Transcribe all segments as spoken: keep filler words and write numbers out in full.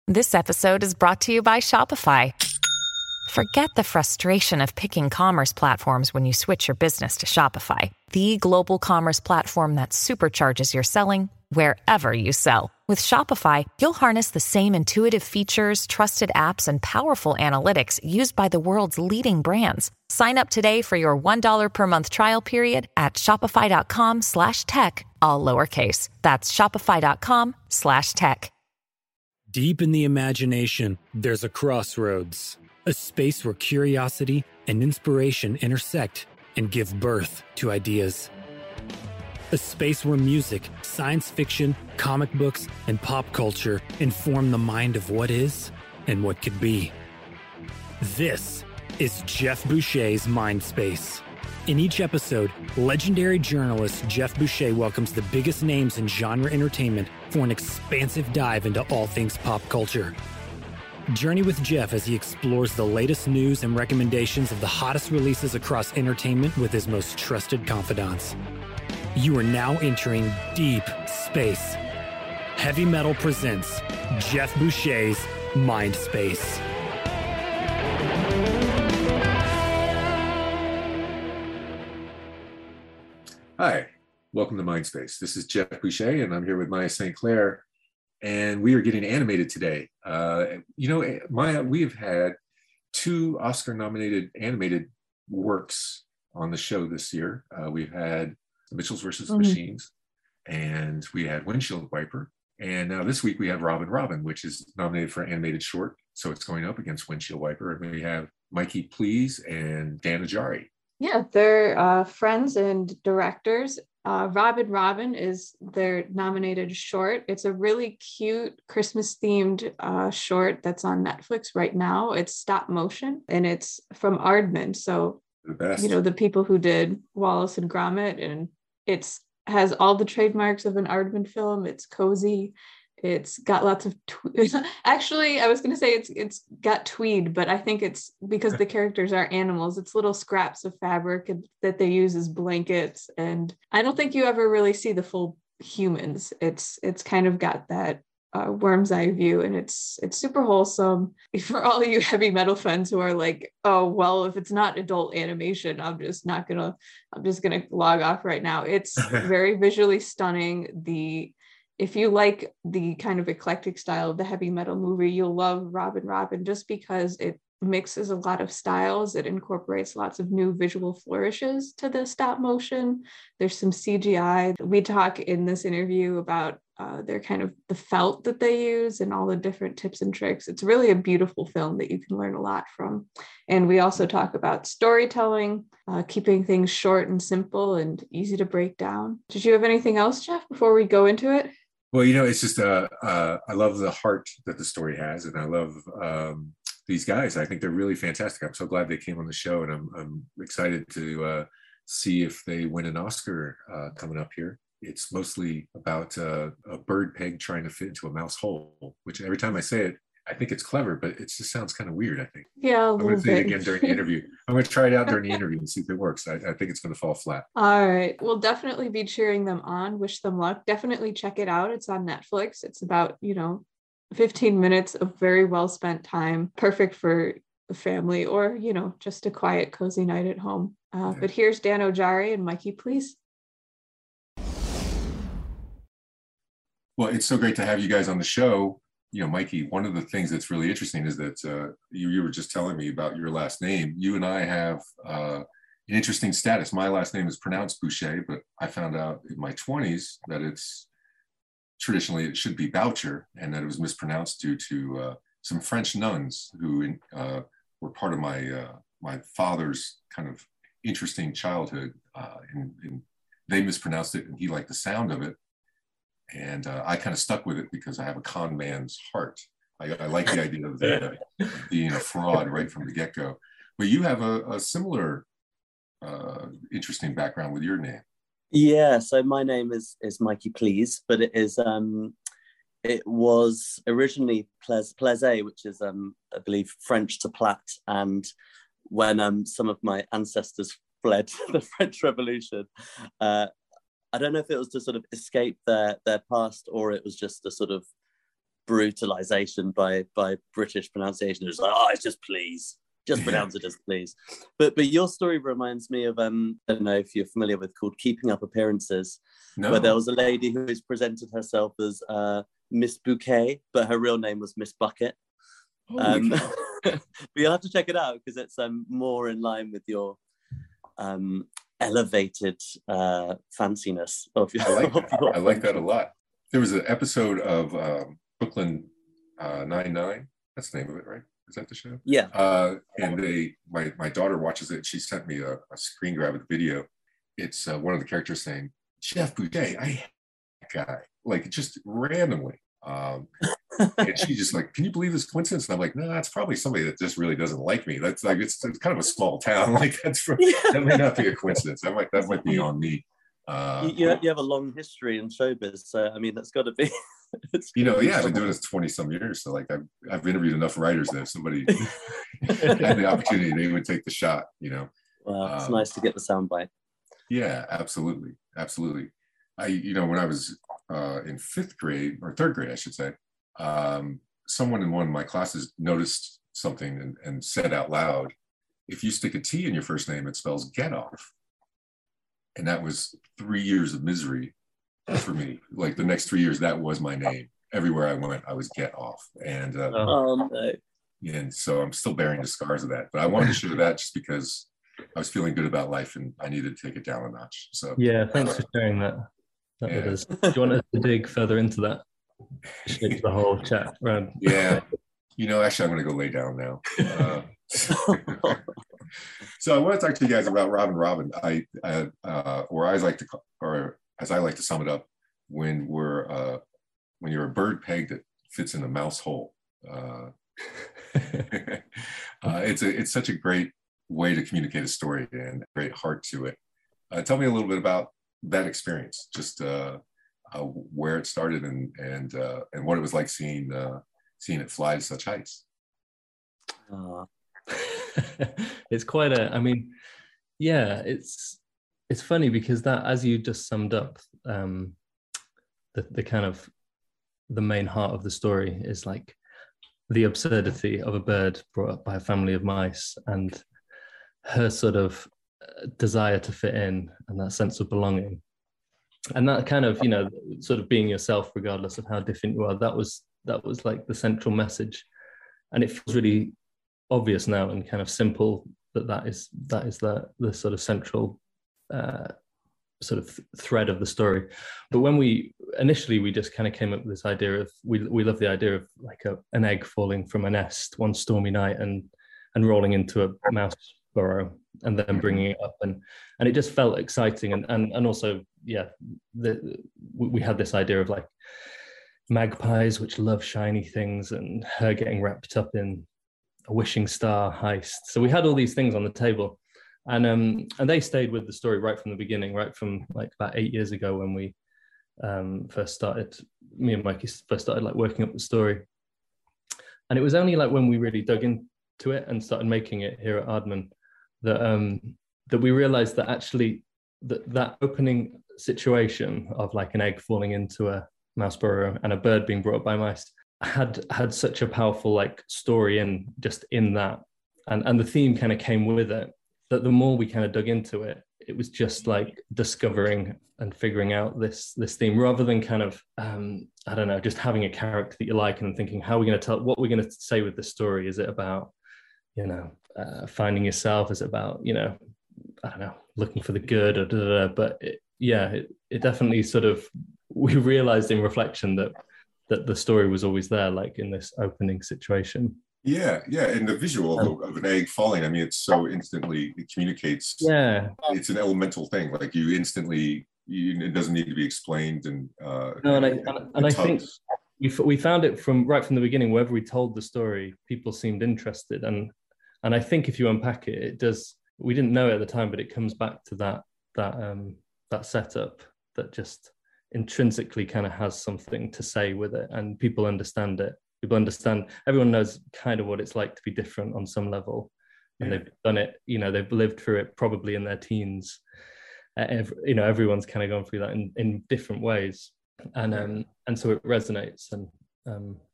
This episode is brought to you by Shopify. Forget the frustration of picking commerce platforms when you switch your business to Shopify, the global commerce platform that supercharges your selling wherever you sell. With Shopify, you'll harness the same intuitive features, trusted apps, and powerful analytics used by the world's leading brands. Sign up today for your one dollar per month trial period at shopify.com slash tech, all lowercase. That's shopify.com slash tech. Deep in the imagination, there's a crossroads, a space where curiosity and inspiration intersect and give birth to ideas. A space where music, science fiction, comic books, and pop culture inform the mind of what is and what could be. This is Jeff Boucher's Mindspace. In each episode, legendary journalist Jeff Boucher welcomes the biggest names in genre entertainment for an expansive dive into all things pop culture. Journey with Jeff as he explores the latest news and recommendations of the hottest releases across entertainment with his most trusted confidants. You are now entering deep space. Heavy Metal presents Jeff Boucher's Mindspace. Hi, welcome to Mindspace. This is Jeff Boucher, and I'm here with Maya Saint Clair, and we are getting animated today. Uh, you know, Maya, we have had two Oscar-nominated animated works on the show this year. Uh, we've had The Mitchells versus mm-hmm. Machines, and we had Windshield Wiper. And now this week we have Robin Robin, which is nominated for animated short. So it's going up against Windshield Wiper. And we have Mikey Please and Dan Ajari. Yeah, they're uh, friends and directors. Uh, Robin Robin is their nominated short. It's a really cute Christmas-themed uh, short that's on Netflix right now. It's stop motion, and it's from Aardman. So, The best. you know, the people who did Wallace and Gromit, and it's has all the trademarks of an Aardman film. It's cozy. It's got lots of tw- actually I was going to say it's it's got tweed, but I think it's because the characters are animals. It's little scraps of fabric that they use as blankets, and I don't think you ever really see the full humans. It's it's kind of got that uh, worm's eye view, and it's it's super wholesome for all of you heavy metal fans who are like, oh well, if it's not adult animation, I'm just not gonna I'm just gonna log off right now. It's very visually stunning. The If you like the kind of eclectic style of the heavy metal movie, you'll love Robin Robin just because it mixes a lot of styles. It incorporates lots of new visual flourishes to the stop motion. There's some C G I. We talk in this interview about uh, their kind of the felt that they use and all the different tips and tricks. It's really a beautiful film that you can learn a lot from. And we also talk about storytelling, uh, keeping things short and simple and easy to break down. Did you have anything else, Jeff, before we go into it? Well, you know, it's just, uh, uh, I love the heart that the story has, and I love um, these guys. I think they're really fantastic. I'm so glad they came on the show, and I'm, I'm excited to uh, see if they win an Oscar uh, coming up here. It's mostly about uh, a bird peg trying to fit into a mouse hole, which every time I say it, I think it's clever, but it just sounds kind of weird, I think. Yeah, I'm going to say it again during the interview. I'm going to try it out during the interview and see if it works. I, I think it's going to fall flat. All right. We'll definitely be cheering them on. Wish them luck. Definitely check it out. It's on Netflix. It's about, you know, fifteen minutes of very well spent time. Perfect for the family or, you know, just a quiet, cozy night at home. Uh, Yeah. But here's Dan Ajari and Mikey, please. Well, it's so great to have you guys on the show. You know, Mikey, one of the things that's really interesting is that uh, you, you were just telling me about your last name. You and I have uh, an interesting status. My last name is pronounced Boucher, but I found out in my twenties that it's traditionally, it should be Boucher, and that it was mispronounced due to uh, some French nuns who uh, were part of my uh, my father's kind of interesting childhood. Uh, and, and they mispronounced it, and he liked the sound of it. And uh, I kind of stuck with it because I have a con man's heart. I, I like the idea of the, uh, being a fraud right from the get-go. But you have a, a similar uh, interesting background with your name. Yeah, so my name is is Mikey Please, but it is um, it was originally Plaise, Plaise, which is um, I believe French to plat. And when um, some of my ancestors fled the French Revolution, uh, I don't know if it was to sort of escape their their past or it was just a sort of brutalization by by British pronunciation. It's like, oh, it's just please. Just pronounce it as please. But but your story reminds me of, um, I don't know if you're familiar with, called Keeping Up Appearances, No. where there was a lady who has presented herself as uh, Miss Bouquet, but her real name was Miss Bucket. Um, but you'll have to check it out because it's um, more in line with your um, elevated uh, fanciness of your. I like of that. your I like that a lot. There was an episode of um, Brooklyn uh, Nine-Nine. That's the name of it, right? Is that the show? Yeah. Uh, and they, my my daughter watches it. She sent me a, a screen grab of the video. It's uh, one of the characters saying, "Chef Boucher, I hate that guy," like just randomly. Um, and she just like, "Can you believe this coincidence?" And I'm like, "No, that's probably somebody that just really doesn't like me. That's like it's, it's kind of a small town. Like that's for, that may not be a coincidence. That might that might be on me." Uh, you, you have a long history in showbiz, so I mean that's got to be. You know, yeah, I've been doing this twenty some years. So like I've, I've interviewed enough writers that if somebody had the opportunity, they would take the shot, you know. Wow, it's um, nice to get the soundbite. Yeah, absolutely. Absolutely. I, you know, when I was uh, in fifth grade or third grade, I should say, um, someone in one of my classes noticed something and, and said out loud, "If you stick a T in your first name, it spells get off." And that was three years of misery for me. Like the next three years, that was my name. Everywhere I went, I was get off. And uh, Oh no. and so I'm still bearing the scars of that. But I wanted to share that just because I was feeling good about life and I needed to take it down a notch. So yeah, thanks for sharing that. That Yeah. with us. Do you want us to dig further into that? Shape the whole chat around. yeah, you know, actually, I'm going to go lay down now. Uh, so I want to talk to you guys about Robin Robin. I, uh, uh, or I like to, call, or as I like to sum it up, when we're uh, when you're a bird peg that fits in a mouse hole. Uh, uh, it's a it's such a great way to communicate a story and a great heart to it. Uh, tell me a little bit about that experience, just uh, uh, where it started and and uh, and what it was like seeing uh, seeing it fly to such heights. Uh, It's quite a, I mean, yeah, it's it's funny because that, as you just summed up, um, the the kind of the main heart of the story is like the absurdity of a bird brought up by a family of mice and her sort of desire to fit in and that sense of belonging. And that kind of, you know, sort of being yourself regardless of how different you are, that was that was like the central message. And it feels really obvious now and kind of simple that that is that is the the sort of central uh, sort of th- thread of the story. But when we initially we just kind of came up with this idea of we we love the idea of like a, an egg falling from a nest one stormy night and and rolling into a mouse burrow and then bringing it up, and and it just felt exciting, and and and also yeah the, we had this idea of like magpies which love shiny things and her getting wrapped up in a wishing star heist. So we had all these things on the table, and um and they stayed with the story right from the beginning, right from like about eight years ago when we um first started, me and Mikey first started like working up the story. And it was only like when we really dug into it and started making it here at Aardman that um that we realized that actually that that opening situation of like an egg falling into a mouse burrow and a bird being brought up by mice had had such a powerful like story in just in that, and and the theme kind of came with it, that the more we kind of dug into it, it was just like discovering and figuring out this this theme rather than kind of um I don't know, just having a character that you like and thinking, how are we going to tell, what we're going to say with this story? Is it about, you know, uh, finding yourself? Is it about, you know, I don't know, looking for the good or da, da, da. But it, yeah, it, it definitely sort of, we realized in reflection that that the story was always there, like in this opening situation. Yeah, yeah, and the visual of, of an egg falling, I mean, it's so instantly, it communicates. Yeah. It's an elemental thing, like you instantly, you, it doesn't need to be explained. And uh, no, and I, and, and I think we, we found it from right from the beginning, wherever we told the story, people seemed interested. And and I think if you unpack it, it does, we didn't know it at the time, but it comes back to that, that, um, that setup that just intrinsically kind of has something to say with it, and people understand it. People understand, everyone knows kind of what it's like to be different on some level, and yeah. They've done it, you know, they've lived through it probably in their teens. Uh, every, you know, everyone's kind of gone through that in, in different ways, and um, and so it resonates. And um,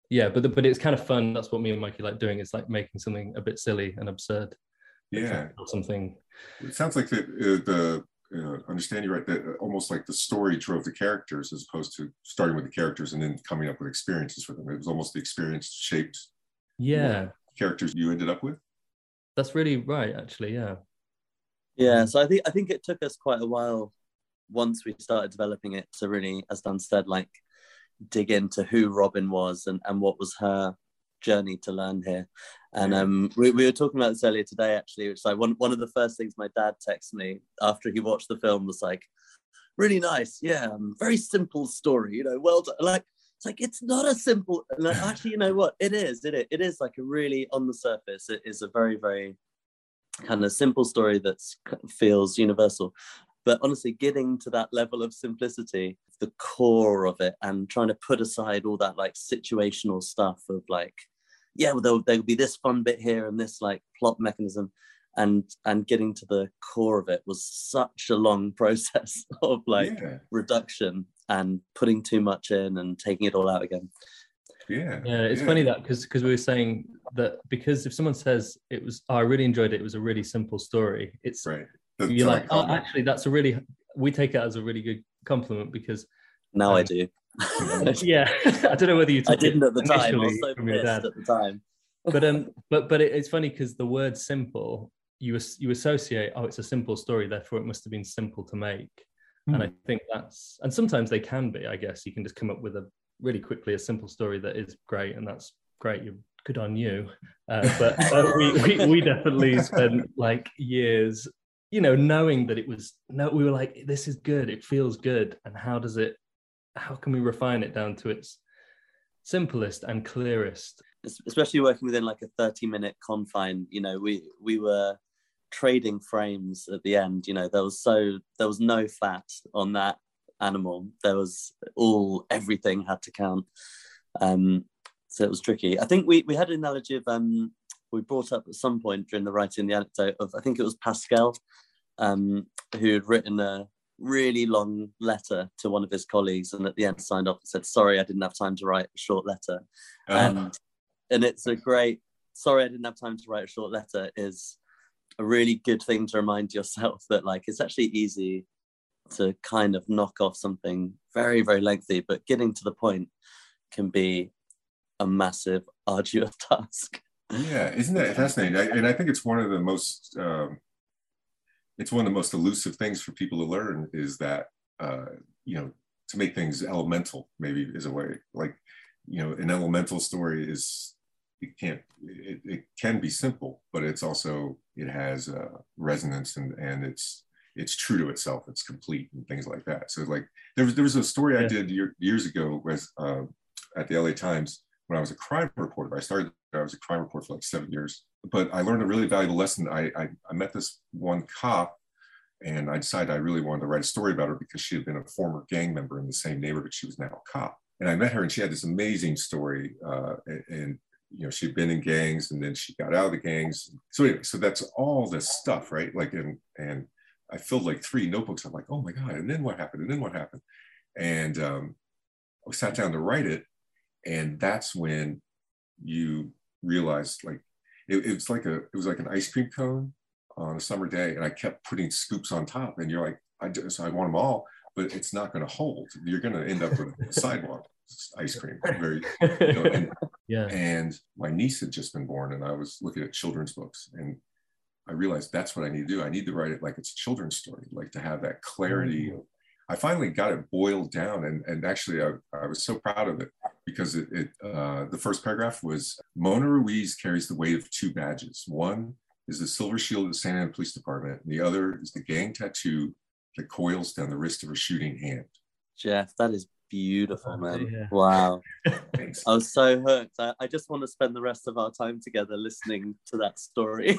yeah, but the, but it's kind of fun. That's what me and Mikey like doing. Is like making something a bit silly and absurd. Yeah, something. It sounds like the uh, the uh, understand you right, that almost like the story drove the characters as opposed to starting with the characters and then coming up with experiences for them. It was almost the experience shaped. Yeah, characters you ended up with. That's really right, actually. Yeah. Yeah. So I think I think it took us quite a while once we started developing it to really, as Dan said, like dig into who Robin was and, and what was her journey to learn here. And yeah. um, we, we were talking about this earlier today, actually, which is like one, one of the first things my dad texted me after he watched the film was like, really nice. Yeah. Um, very simple story, you know, well done. Like, it's like, it's not a simple, like, actually, you know what, it is, it is, it is like a really, on the surface, it is a very, very kind of simple story that feels universal. But honestly, getting to that level of simplicity, the core of it, and trying to put aside all that like situational stuff of like, yeah, well, there'll, there'll be this fun bit here and this like plot mechanism, and and getting to the core of it was such a long process of like yeah. reduction and putting too much in and taking it all out again. Yeah, yeah. It's yeah. funny that because because we were saying that because if someone says it was, oh, I really enjoyed it, it was a really simple story. It's right. That's you're like, oh, actually, that's a really, we take it as a really good compliment because now um, I do. Yeah, I don't know whether you took I didn't it at the time. I was so from your dad. at the time. But um, but but it, it's funny because the word simple, you you associate, oh, it's a simple story, therefore it must have been simple to make. Mm. And I think that's, and sometimes they can be. I guess you can just come up with a really quickly a simple story that is great, and that's great. You're good on you. Uh, but uh, we, we we definitely spent like years, you know, knowing that it was, no, we were like, this is good, it feels good. And how does it, how can we refine it down to its simplest and clearest? Especially working within like a thirty minute confine, you know, we, we were trading frames at the end, you know, there was so, there was no fat on that animal. There was all, everything had to count. Um, so it was tricky. I think we, we had an analogy of, um, we brought up at some point during the writing the anecdote of, I think it was Pascal, um, who had written a really long letter to one of his colleagues, and at the end signed off and said, sorry, I didn't have time to write a short letter. Uh-huh. And and it's a great, sorry, I didn't have time to write a short letter is a really good thing to remind yourself that like, it's actually easy to kind of knock off something very, very lengthy, but getting to the point can be a massive, arduous task. Yeah, isn't that fascinating? I, and I think it's one of the most, um, it's one of the most elusive things for people to learn is that, uh, you know, to make things elemental maybe is a way, like, you know, an elemental story is, it can't, it, it can be simple, but it's also, it has uh, resonance and, and it's, it's true to itself, it's complete and things like that. So like, there was, there was a story yeah. I did year, years ago with, uh, at the L A Times when I was a crime reporter. I started, I was a crime reporter for like seven years, but I learned a really valuable lesson. I, I, I met this one cop and I decided I really wanted to write a story about her because she had been a former gang member in the same neighborhood. She was now a cop. And I met her and she had this amazing story. Uh, and, and, you know, she'd been in gangs and then she got out of the gangs. So anyway, so that's all this stuff, right? Like, and, and I filled like three notebooks. I'm like, oh my God. And then what happened? And then what happened? And um, I sat down to write it. And that's when you realize like, it, it was like a, it was like an ice cream cone on a summer day. And I kept putting scoops on top and you're like, I just, I want them all, but it's not going to hold. You're going to end up with a sidewalk ice cream. Very, you know, and, yeah. And my niece had just been born and I was looking at children's books and I realized that's what I need to do. I need to write it like it's a children's story, like to have that clarity. Mm-hmm. I finally got it boiled down and, and actually I, I was so proud of it because it, it uh, the first paragraph was Mona Ruiz carries the weight of two badges. One is the silver shield of the Santa Ana Police Department and the other is the gang tattoo that coils down the wrist of her shooting hand. Jeff, that is beautiful, man. Yeah. Wow. Thanks. I was so hooked. I, I just want to spend the rest of our time together listening to that story.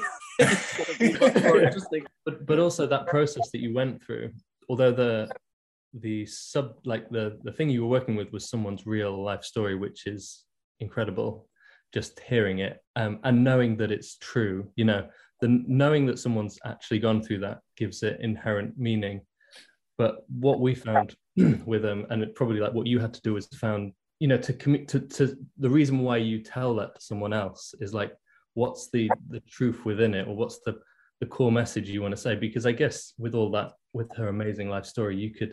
It's much more interesting. But, but also that process that you went through, although the the sub like the the thing you were working with was someone's real life story, which is incredible, just hearing it um, and knowing that it's true, you know, the knowing that someone's actually gone through that gives it inherent meaning. But what we found with them, and it probably like what you had to do, is found you know, to commit to, to the reason why you tell that to someone else is like, what's the the truth within it, or what's the the core message you want to say? Because I guess with all that, with her amazing life story, you could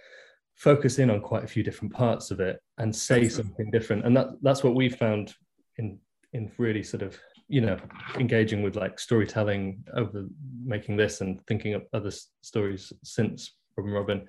focus in on quite a few different parts of it and say that's something different. And that that's what we found in in really sort of, you know, engaging with like storytelling over making this and thinking of other stories since Robin Robin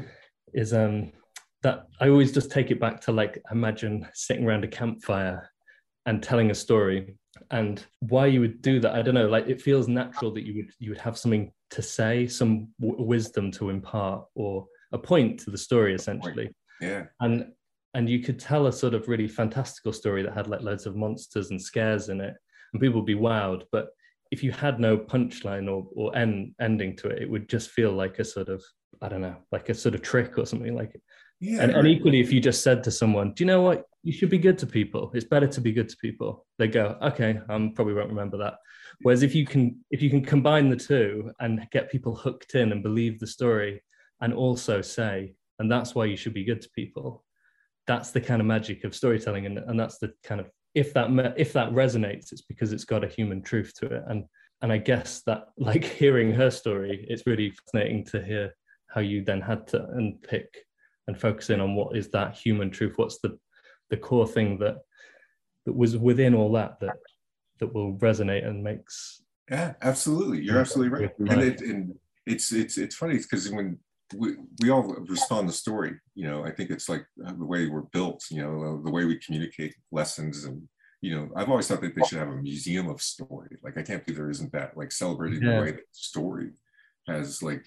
is um that I always just take it back to like, imagine sitting around a campfire and telling a story. And why you would do that, I don't know, like it feels natural that you would you would have something to say, some w- wisdom to impart, or a point to the story essentially. Yeah. And and you could tell a sort of really fantastical story that had like loads of monsters and scares in it, and people would be wowed. But if you had no punchline or or end, ending to it, it would just feel like a sort of, I don't know, like a sort of trick or something like it. Yeah, and, right. and equally, if you just said to someone, do you know what? You should be good to people. It's better to be good to people. They go, okay, I um, probably won't remember that. Whereas if you can, if you can combine the two and get people hooked in and believe the story, and also say, and that's why you should be good to people. That's the kind of magic of storytelling, and, and that's the kind of, if that if that resonates, it's because it's got a human truth to it. And and I guess that, like hearing her story, it's really fascinating to hear how you then had to unpick and focus in on what is that human truth. What's the the core thing that that was within all that that that will resonate and makes. Yeah, absolutely. You're absolutely right. And, it, and it's it's it's funny because when we, we all respond to story, you know, I think it's like the way we're built, you know, the way we communicate lessons. And, you know, I've always thought that they should have a museum of story. Like, I can't believe there isn't that, like celebrating yeah. the way that story has like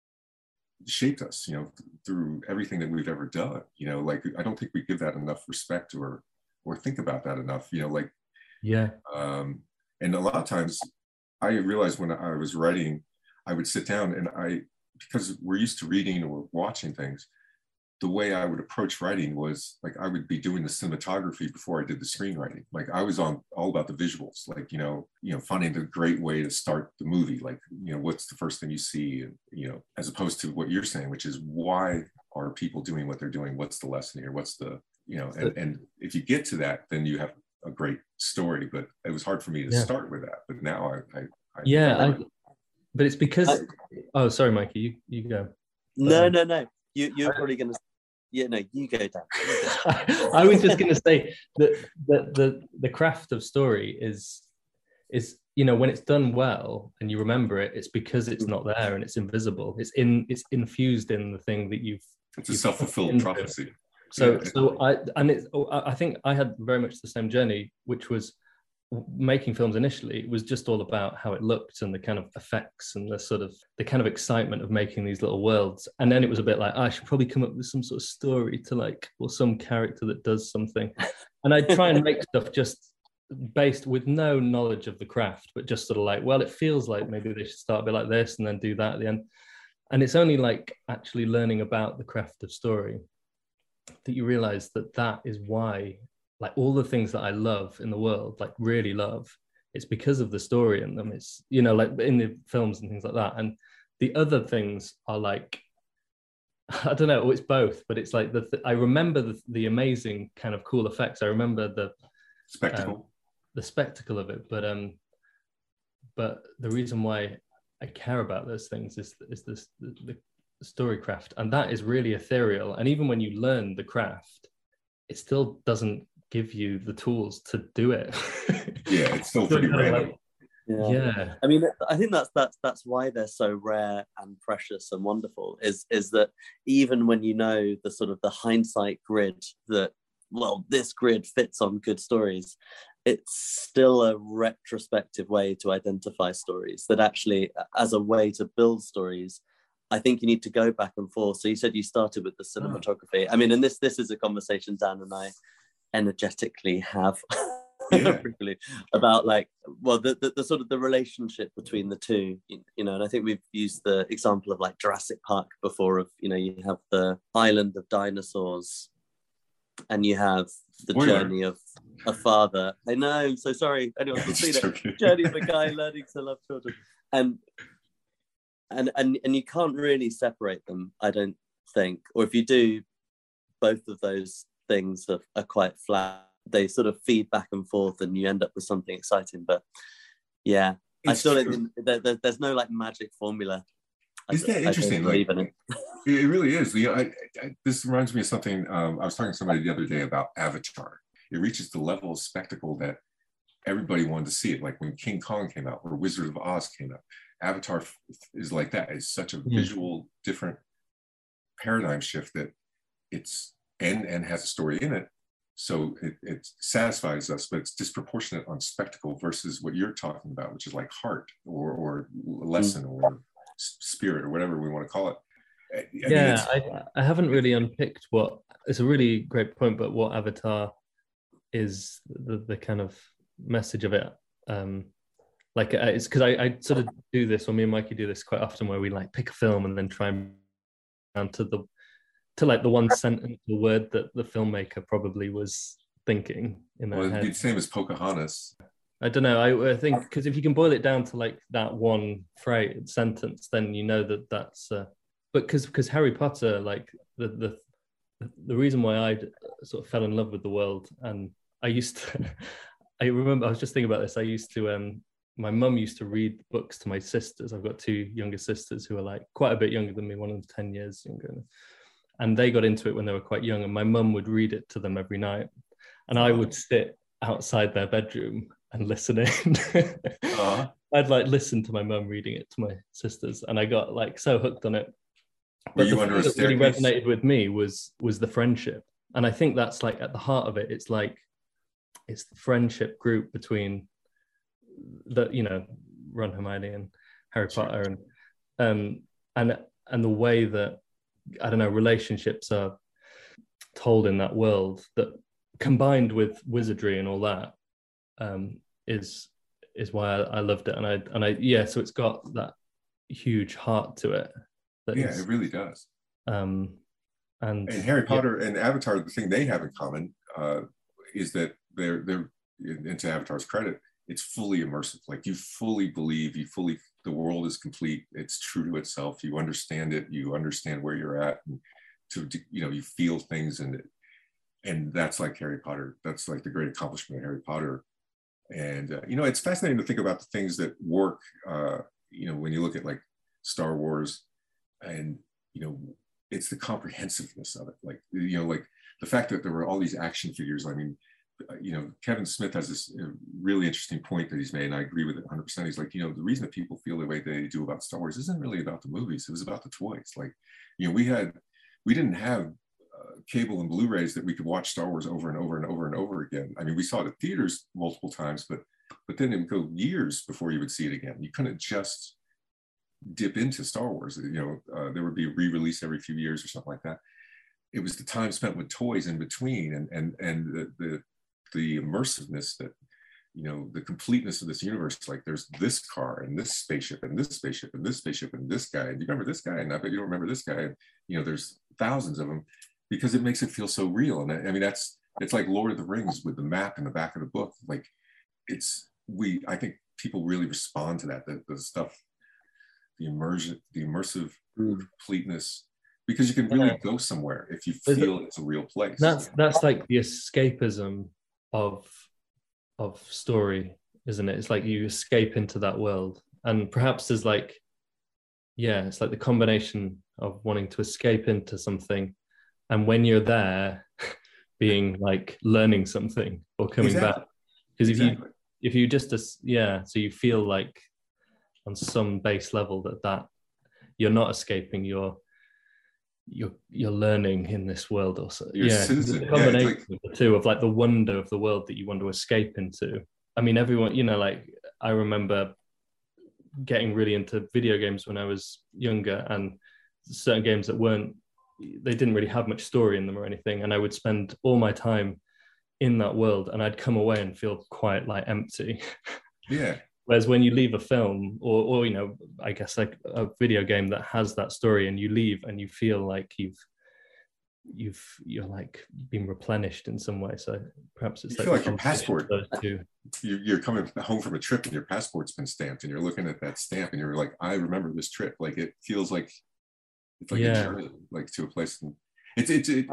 shaped us, you know, th- through everything that we've ever done. You know, like, I don't think we give that enough respect or or think about that enough, you know, like, yeah. Um, and a lot of times I realized when I was writing, I would sit down and I, because we're used to reading or watching things, the way I would approach writing was like, I would be doing the cinematography before I did the screenwriting. Like, I was on all about the visuals, like, you know, you know, finding the great way to start the movie. Like, you know, what's the first thing you see, and, you know, as opposed to what you're saying, which is, why are people doing what they're doing? What's the lesson here? What's the, you know, and, and if you get to that, then you have a great story. But it was hard for me to yeah. start with that. But now I, I, I yeah, I, but it's because, I, oh, sorry, Mikey, you, you go. No, um, no, no. You, you're I, probably going to, yeah, no, you go down. I was just going to say that the, the, the craft of story is, is, you know, when it's done well and you remember it, it's because it's not there and it's invisible. It's in, it's infused in the thing that you've. It's a self-fulfilled prophecy. So, yeah. so I, and it's, I think I had very much the same journey, which was making films initially. It was just all about how it looked and the kind of effects and the sort of, the kind of excitement of making these little worlds. And then it was a bit like, oh, I should probably come up with some sort of story to like, or some character that does something. And I'd try and make stuff just based with no knowledge of the craft, but just sort of like, well, it feels like maybe they should start a bit like this and then do that at the end. And it's only like actually learning about the craft of story that you realize that that is why, like, all the things that I love in the world, like really love, it's because of the story in them. It's, you know, like in the films and things like that. And the other things are like, I don't know, it's both, but it's like, the th- I remember the, the amazing kind of cool effects. I remember the spectacle, um, the spectacle of it. But, um, but the reason why I care about those things is, is this, the, the story craft, and that is really ethereal. And even when you learn the craft, it still doesn't give you the tools to do it. Yeah, it's still pretty random. Like, yeah. yeah I mean, I think that's that's that's why they're so rare and precious and wonderful, is is that even when you know the sort of the hindsight grid that, well, this grid fits on good stories, it's still a retrospective way to identify stories, that actually, as a way to build stories, I think you need to go back and forth. So you said you started with the cinematography. I mean, and this this is a conversation Dan and I energetically have yeah. about, like, well, the, the the sort of the relationship between the two, you, you know, and I think we've used the example of like Jurassic Park before, of, you know, you have the island of dinosaurs and you have the Spoiler. journey of a father. I know, I'm so sorry. Anyone can see that journey of a guy learning to love children. And And, and and you can't really separate them, I don't think. Or if you do, both of those things are, are quite flat. They sort of feed back and forth, and you end up with something exciting. But yeah, it's I still don't, there, there, there's no like magic formula. Isn't that interesting? Like, it. it really is. You know, I, I, this reminds me of something. Um, I was talking to somebody the other day about Avatar. It reaches the level of spectacle that everybody wanted to see it. Like when King Kong came out, or Wizard of Oz came out. Avatar is like that. It's such a mm. visual, different paradigm shift that it's and and has a story in it. So it, it satisfies us, but it's disproportionate on spectacle versus what you're talking about, which is like heart or or lesson mm. or spirit or whatever we want to call it. I yeah, mean, I, I haven't really unpicked what, it's a really great point, but what Avatar is, the, the kind of message of it. Um, like uh, it's because I, I sort of do this, or me and Mikey do this quite often, where we like pick a film and then try and down to the to like the one sentence or word that the filmmaker probably was thinking in their well, head. It'd be the same as Pocahontas. I don't know. I, I think because if you can boil it down to like that one phrase sentence, then you know that that's. Uh, but because because Harry Potter, like the the the reason why I sort of fell in love with the world, and I used to, I remember I was just thinking about this. I used to um my mum used to read books to my sisters. I've got two younger sisters who are like quite a bit younger than me. One of them's ten years younger, and they got into it when they were quite young. And my mum would read it to them every night, and I would sit outside their bedroom and listen in. uh-huh. I'd like listen to my mum reading it to my sisters, and I got like so hooked on it. But Were you the under thing a that really resonated with me was was the friendship, and I think that's like at the heart of it. It's like it's the friendship group between the you know Ron, Hermione, and Harry sure. Potter, and um and and the way that I don't know relationships are told in that world, that combined with wizardry and all that, um, is is why I, I loved it, and I and I yeah. So it's got that huge heart to it. Yeah, is, it really does. Um, and, and Harry Potter yeah. and Avatar, the thing they have in common uh, is that they're they're into Avatar's credit, it's fully immersive. Like you fully believe, you fully the world is complete. It's true to itself. You understand it. You understand where you're at. And to you know, you feel things, and and that's like Harry Potter. That's like the great accomplishment of Harry Potter. And uh, you know, it's fascinating to think about the things that work. Uh, you know, when you look at like Star Wars. And you know, it's the comprehensiveness of it. Like you know, like the fact that there were all these action figures. I mean, you know, Kevin Smith has this really interesting point that he's made, and I agree with it one hundred percent. He's like, you know, the reason that people feel the way they do about Star Wars isn't really about the movies. It was about the toys. Like, you know, we had, we didn't have uh, cable and Blu-rays that we could watch Star Wars over and over and over and over again. I mean, we saw it at theaters multiple times, but but then it would go years before you would see it again. You couldn't just dip into Star Wars. You know, uh, there would be a re-release every few years or something like that. It was the time spent with toys in between, and and and the the, the immersiveness that, you know, the completeness of this universe. Like there's this car and this spaceship and this spaceship and this spaceship and this guy. And you remember this guy? And I bet you don't remember this guy. And, you know, there's thousands of them, because it makes it feel so real. And I, I mean, that's it's like Lord of the Rings with the map in the back of the book. Like it's we. I think people really respond to that. The, the stuff. The immersion, the immersive mm. completeness, because you can really yeah. go somewhere if you feel it's a real place. That's that's like the escapism of of story, isn't it? It's like you escape into that world, and perhaps there's like, yeah, it's like the combination of wanting to escape into something, and when you're there, being like learning something or coming exactly. back. Because if exactly. you if you just yeah, so you feel like. On some base level that that you're not escaping, you're you're you're learning in this world, or so. You're yeah, a citizen. The combination yeah, like... of the two, of like the wonder of the world that you want to escape into. I mean, everyone, you know, like I remember getting really into video games when I was younger, and certain games that weren't, they didn't really have much story in them or anything, and I would spend all my time in that world, and I'd come away and feel quite like empty. Yeah. Whereas when you leave a film or, or, you know, I guess like a video game that has that story, and you leave and you feel like you've, you've, you're like being replenished in some way. So perhaps it's you like, feel like your passport, too. You're coming home from a trip and your passport's been stamped, and you're looking at that stamp and you're like, I remember this trip. Like it feels like, it's like yeah. a journey, like to a place. And it's, it's, it, I,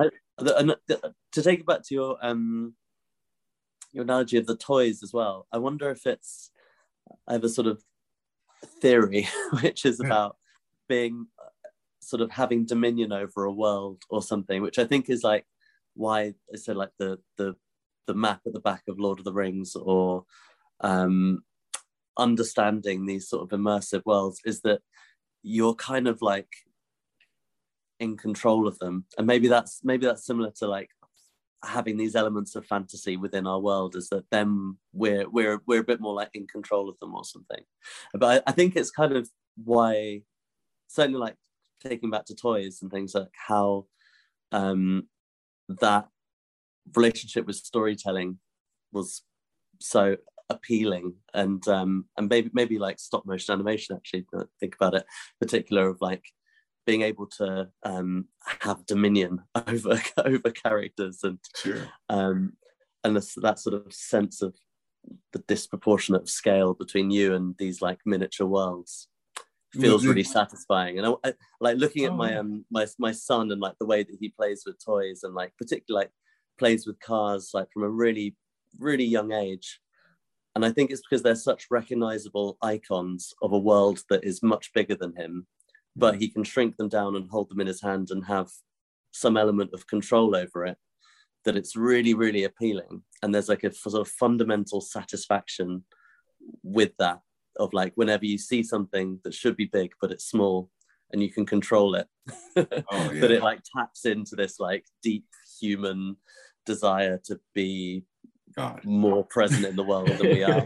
the, the, to take it back to your um your analogy of the toys as well, I wonder if it's, I have a sort of theory which is about being sort of having dominion over a world or something, which I think is like why I said like the the the map at the back of Lord of the Rings, or um understanding these sort of immersive worlds, is that you're kind of like in control of them. And maybe that's maybe that's similar to like having these elements of fantasy within our world, is that then we're we're we're a bit more like in control of them or something. But I, I think it's kind of why, certainly like taking back to toys and things, like how um that relationship with storytelling was so appealing, and um and maybe maybe like stop motion animation, actually, think about it, particular of like being able to um have dominion over over characters, and sure. um and this, that sort of sense of the disproportionate scale between you and these like miniature worlds feels really satisfying. And I, I like looking at oh, my um my my son and like the way that he plays with toys, and like particularly like plays with cars like from a really really young age. And I think it's because they're such recognizable icons of a world that is much bigger than him, but he can shrink them down and hold them in his hand and have some element of control over it, that it's really, really appealing. And there's like a sort of fundamental satisfaction with that, of like whenever you see something that should be big, but it's small and you can control it, oh, yeah. that it like taps into this like deep human desire to be God, more present in the world than we are.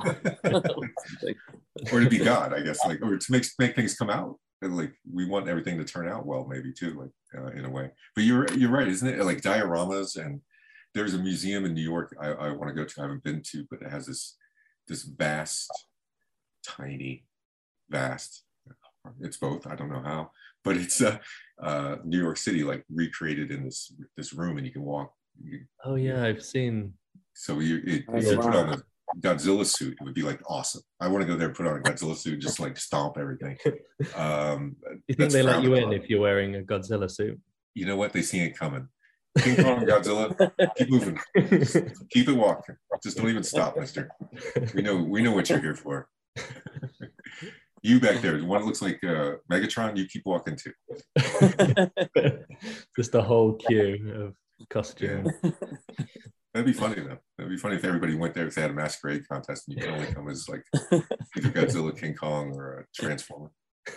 Or to be God, I guess, like, or to make make things come out. And like we want everything to turn out well, maybe too, like uh, in a way. But you're you're right, isn't it? Like dioramas, and there's a museum in New York I, I want to go to. I haven't been to, but it has this this vast, tiny, vast. It's both. I don't know how, but it's uh, uh, New York City, like recreated in this this room, and you can walk. You, oh yeah, I've seen. So you, it, oh, if you put on a Godzilla suit, it would be like awesome. I want to go there and put on a Godzilla suit, just like stomp everything. Um, you think they let you in if you're wearing a Godzilla suit? You know what? They see it coming. King Kong, Godzilla, keep moving. Just keep it walking. Just don't even stop, mister. We know we know what you're here for. You back there, the one that looks like uh, Megatron, you keep walking too. Just a whole queue of costume. Yeah. That'd be funny though. That'd be funny if everybody went there if they had a masquerade contest and you could only come as like either Godzilla, King Kong, or a Transformer.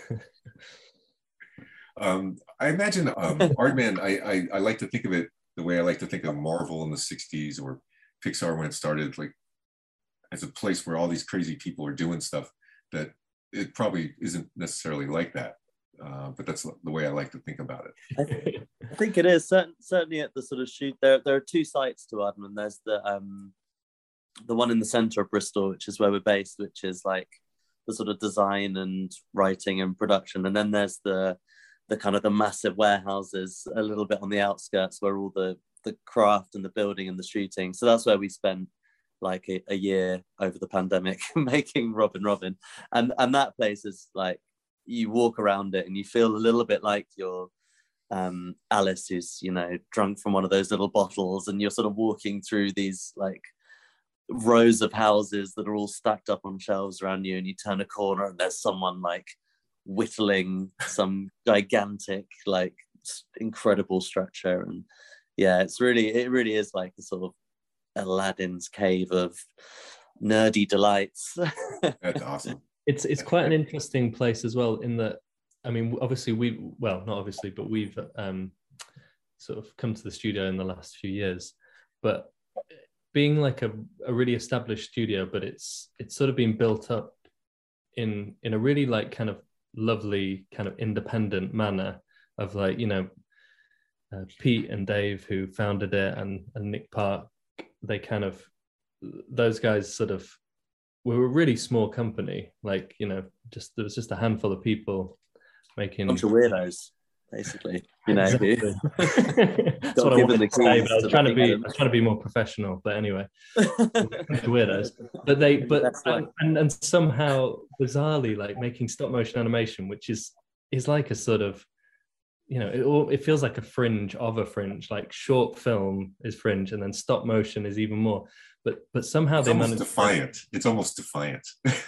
um, I imagine um, Aardman, I, I I like to think of it the way I like to think of Marvel in the sixties or Pixar when it started, like as a place where all these crazy people are doing stuff that it probably isn't necessarily like that. Uh, but that's the way I like to think about it. I, th- I think it is Certain, certainly at the sort of shoot. There, there are two sites to Aardman. There's the um, the one in the centre of Bristol, which is where we're based, which is like the sort of design and writing and production. And then there's the the kind of the massive warehouses a little bit on the outskirts, where all the the craft and the building and the shooting. So that's where we spent like a, a year over the pandemic making Robin Robin, and and that place is like, you walk around it and you feel a little bit like you're um, Alice, who's, you know, drunk from one of those little bottles, and you're sort of walking through these like rows of houses that are all stacked up on shelves around you, and you turn a corner and there's someone like whittling some gigantic, like incredible structure. And yeah, it's really, it really is like a sort of Aladdin's cave of nerdy delights. That's awesome. It's it's quite an interesting place as well, in that, I mean, obviously we, well, not obviously, but we've um, sort of come to the studio in the last few years, but being like a, a really established studio, but it's it's sort of been built up in in a really like kind of lovely kind of independent manner of like, you know, uh, Pete and Dave, who founded it, and, and Nick Park, they kind of, those guys sort of, we were a really small company, like, you know, just there was just a handful of people making, bunch of weirdos, basically, you know. Exactly. That's what I wanted to say, but I was trying to be, I was trying to be more professional. But anyway, weirdos. But they, but and, and and somehow bizarrely, like making stop motion animation, which is is like a sort of you know, it all, it feels like a fringe of a fringe. Like short film is fringe, and then stop motion is even more. But but somehow it's they almost managed defiant. To... It's almost defiant.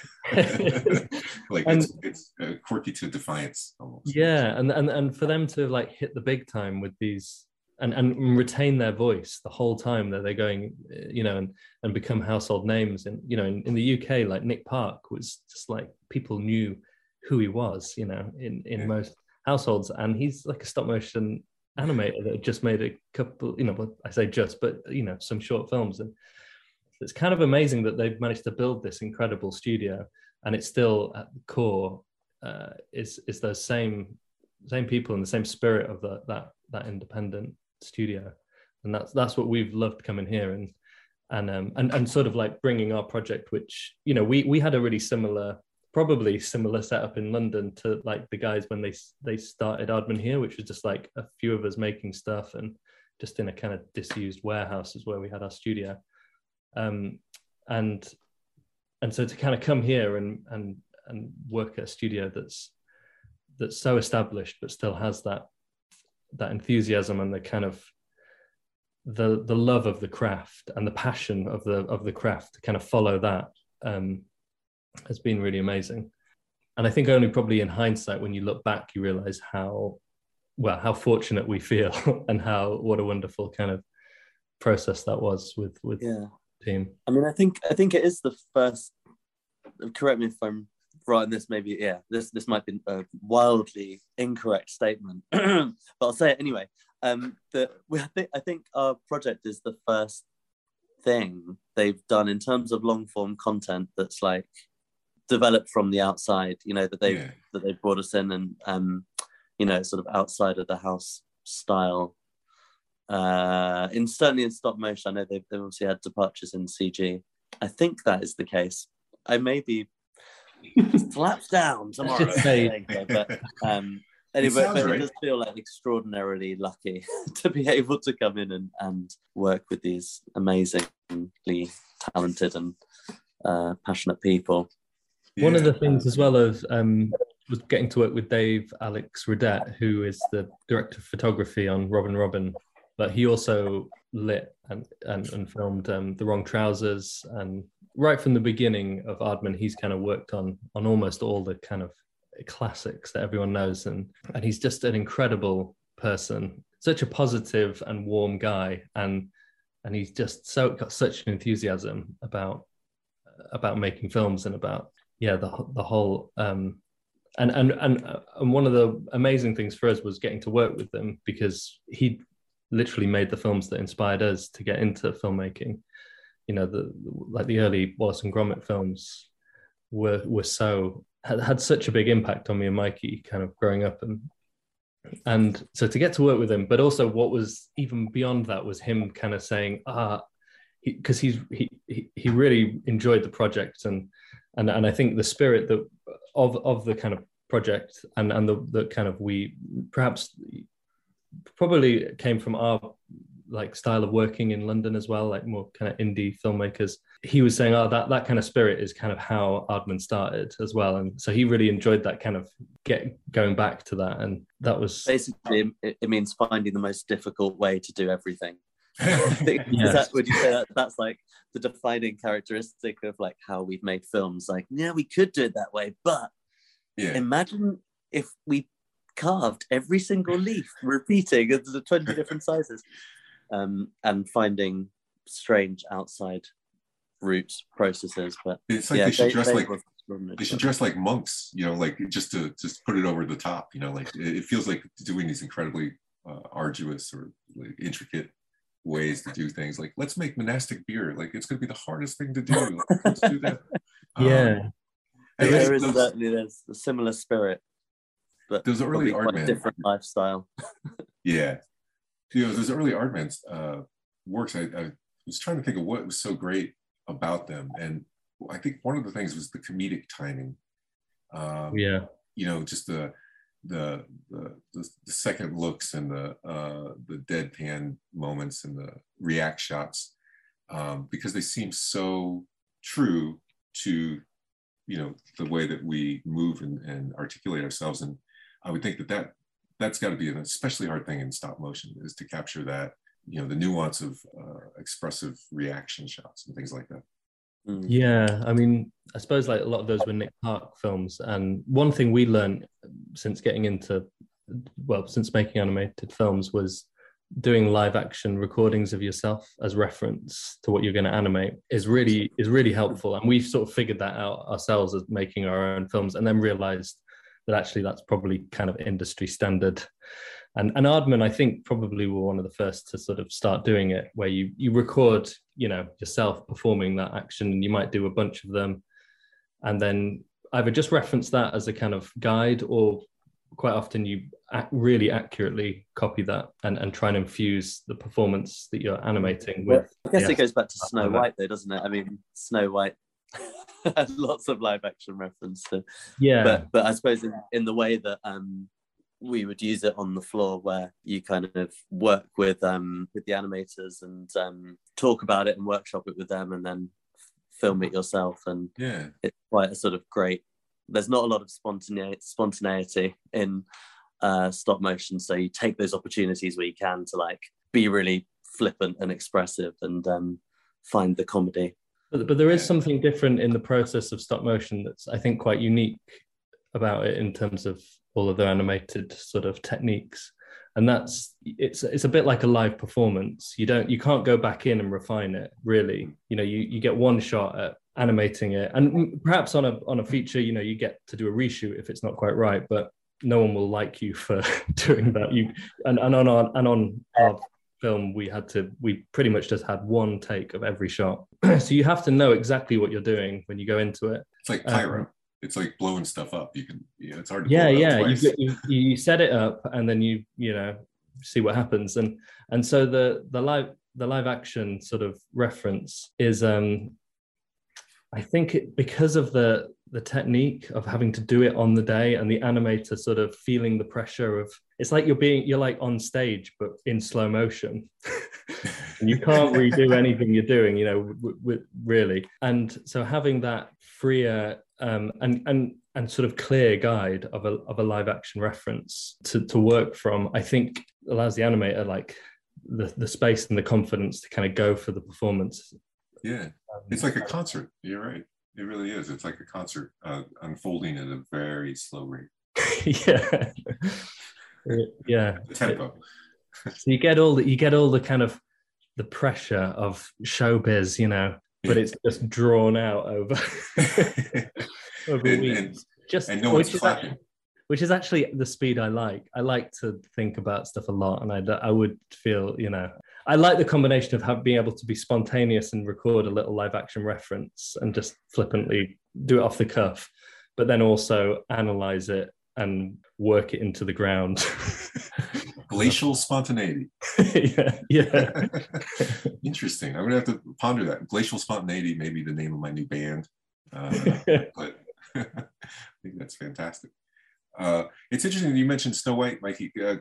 Like and, it's it's uh, quirky to defiance almost. Yeah, and and and for them to like hit the big time with these and and retain their voice the whole time that they're going, you know, and and become household names. And you know, in, in the U K, like Nick Park was just like people knew who he was, you know, in in yeah. most households, and he's like a stop motion animator that just made a couple, you know, I say just, but you know, some short films. And it's kind of amazing that they've managed to build this incredible studio, and it's still at the core uh, is is those same same people and the same spirit of the, that that independent studio, and that's that's what we've loved coming here and and um and and sort of like bringing our project, which you know we we had a really similar, probably similar setup in London to like the guys when they they started Aardman here, which was just like a few of us making stuff and just in a kind of disused warehouse is where we had our studio. Um, and and so to kind of come here and and and work at a studio that's that's so established but still has that that enthusiasm and the kind of the the love of the craft and the passion of the of the craft to kind of follow that um, has been really amazing. And I think only probably in hindsight, when you look back, you realize how well how fortunate we feel and how what a wonderful kind of process that was with with yeah. team. I mean, I think I think it is the first. Correct me if I'm right in this. Maybe yeah. This this might be a wildly incorrect statement, but I'll say it anyway. Um, that we I think I think our project is the first thing they've done in terms of long form content that's like developed from the outside. You know that they yeah. that they brought us in and um, you know, sort of outside of the house style. Uh, in certainly in stop motion, I know they've, they've obviously had departures in C G. I think that is the case. I may be slapped down tomorrow, but um, anyway, it but right. it does feel like extraordinarily lucky to be able to come in and, and work with these amazingly talented and uh, passionate people. Yeah. One of the things as well as um, was getting to work with Dave Alex Redette, who is the director of photography on Robin Robin. But he also lit and and, and filmed um, The Wrong Trousers, and right from the beginning of Aardman, he's kind of worked on on almost all the kind of classics that everyone knows, and and he's just an incredible person, such a positive and warm guy, and and he's just so got such an enthusiasm about about making films and about yeah the the whole um, and and and and one of the amazing things for us was getting to work with them, because he literally made the films that inspired us to get into filmmaking. You know, the like the early Wallace and Gromit films were were so had, had such a big impact on me and Mikey kind of growing up, and and so to get to work with him, but also what was even beyond that was him kind of saying, ah, because he, he's he he really enjoyed the project, and and and I think the spirit that of of the kind of project and and the the kind of we perhaps. probably came from our like style of working in London as well, like more kind of indie filmmakers. He was saying, oh, that that kind of spirit is kind of how Aardman started as well. And so he really enjoyed that kind of get going back to that. And that was basically, it, it means finding the most difficult way to do everything. Yes. Is that, would you say that that's like the defining characteristic of like how we've made films? Like, yeah, we could do it that way, but yeah. Imagine if we carved every single leaf, repeating into the twenty different sizes, um, and finding strange outside route processes. But it's like yeah, they should they, dress they like they should dress like monks, you know, like just to just put it over the top, you know, like it, it feels like doing these incredibly uh, arduous or like, intricate ways to do things. Like, let's make monastic beer. Like, it's going to be the hardest thing to do. Like, let's do that. Yeah, um, there is certainly there's a similar spirit. But those early Aardman, different lifestyle. Yeah, you know, those early Aardman uh, works. I, I was trying to think of what was so great about them, and I think one of the things was the comedic timing. Um, yeah, you know, just the the the, the, the second looks and the uh, the deadpan moments and the react shots, um, because they seem so true to, you know, the way that we move and, and articulate ourselves. And I would think that, that that's got to be an especially hard thing in stop motion, is to capture that, you know, the nuance of uh, expressive reaction shots and things like that. Yeah, I mean, I suppose like a lot of those were Nick Park films, and one thing we learned since getting into, well, since making animated films was doing live action recordings of yourself as reference to what you're going to animate is really is really helpful. And we've sort of figured that out ourselves as making our own films, and then realized that actually that's probably kind of industry standard. And, and Aardman, I think, probably were one of the first to sort of start doing it, where you you record, you know, yourself performing that action, and you might do a bunch of them, and then either just reference that as a kind of guide, or quite often you ac- really accurately copy that and, and try and infuse the performance that you're animating with. I guess yeah, it goes back to Snow White, though, doesn't it? I mean, Snow White had lots of live action reference to, yeah, but but I suppose in, in the way that um. we would use it on the floor, where you kind of work with um with the animators and um talk about it and workshop it with them, and then film it yourself. And yeah, it's quite a sort of great, there's not a lot of spontaneity spontaneity in uh stop motion, so you take those opportunities where you can to like be really flippant and expressive and um find the comedy. but, but there is something different in the process of stop motion that's, I think, quite unique about it in terms of all of the animated sort of techniques, and that's it's it's a bit like a live performance. You don't you can't go back in and refine it, really. You know, you you get one shot at animating it, and perhaps on a on a feature, you know, you get to do a reshoot if it's not quite right, but no one will like you for doing that. You and, and on our and on our film, we had to we pretty much just had one take of every shot. So you have to know exactly what you're doing when you go into it. It's like pyro. Um, it's like blowing stuff up. You can, you know, it's hard to yeah, blow it yeah. up twice. You, you you set it up, and then you you know see what happens. And and so the the live the live action sort of reference is, um, I think, it, because of the the technique of having to do it on the day, and the animator sort of feeling the pressure of, it's like you're being you're like on stage but in slow motion. And you can't redo anything you're doing, you know, w- w- really. And so having that freer um, and and and sort of clear guide of a of a live action reference to to work from, I think allows the animator like the the space and the confidence to kind of go for the performance. Yeah, Um, it's like a concert. You're right. It really is. It's like a concert uh, unfolding at a very slow rate. yeah, yeah. The tempo. So you get all the you get all the kind of the pressure of showbiz, you know, but it's just drawn out over over and, weeks. and, just and no one's which is, clapping. actually, which is actually the speed I like. I like to think about stuff a lot, and I I would feel, you know, I like the combination of have, being able to be spontaneous and record a little live action reference and just flippantly do it off the cuff, but then also analyze it and work it into the ground. Glacial spontaneity. yeah, yeah. Interesting. I'm gonna have to ponder that. Glacial spontaneity may be the name of my new band, uh, but I think that's fantastic. Uh, it's interesting that you mentioned Snow White, Mikey. Uh,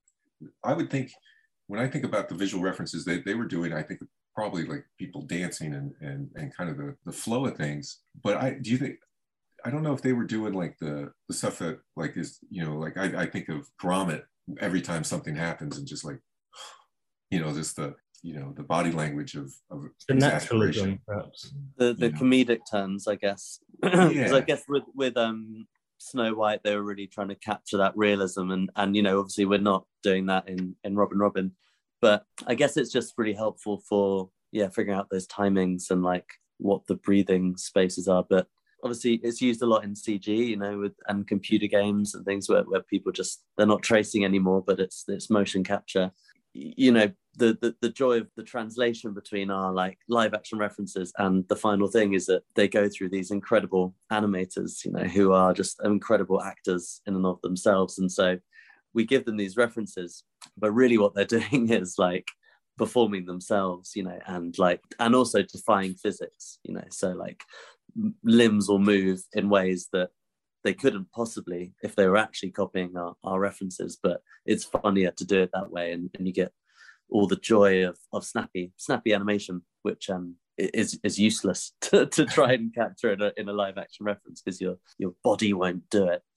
I would think, when I think about the visual references they, they were doing, I think probably like people dancing and and, and kind of the, the flow of things. But I do you think, I don't know if they were doing like the, the stuff that like is, you know, like I, I think of Gromit every time something happens, and just like, you know, just the, you know, the body language of, of The exasperation. naturalism, perhaps. The the Yeah. comedic turns, I guess. Because Yeah. I guess with with um Snow White, they were really trying to capture that realism, and and you know, obviously we're not doing that in in Robin Robin, but I guess it's just really helpful for yeah figuring out those timings and like what the breathing spaces are. But obviously it's used a lot in C G, you know, with and computer games and things where, where people just, they're not tracing anymore, but it's it's motion capture. You know, the, the the joy of the translation between our like live action references and the final thing is that they go through these incredible animators, you know, who are just incredible actors in and of themselves. And so we give them these references, but really what they're doing is like performing themselves, you know, and like, and also defying physics, you know, so like limbs will move in ways that they couldn't possibly if they were actually copying our, our references, but it's funnier to do it that way, and, and you get all the joy of, of snappy snappy animation, which um is is useless to, to try and capture in a, in a live action reference because your your body won't do it.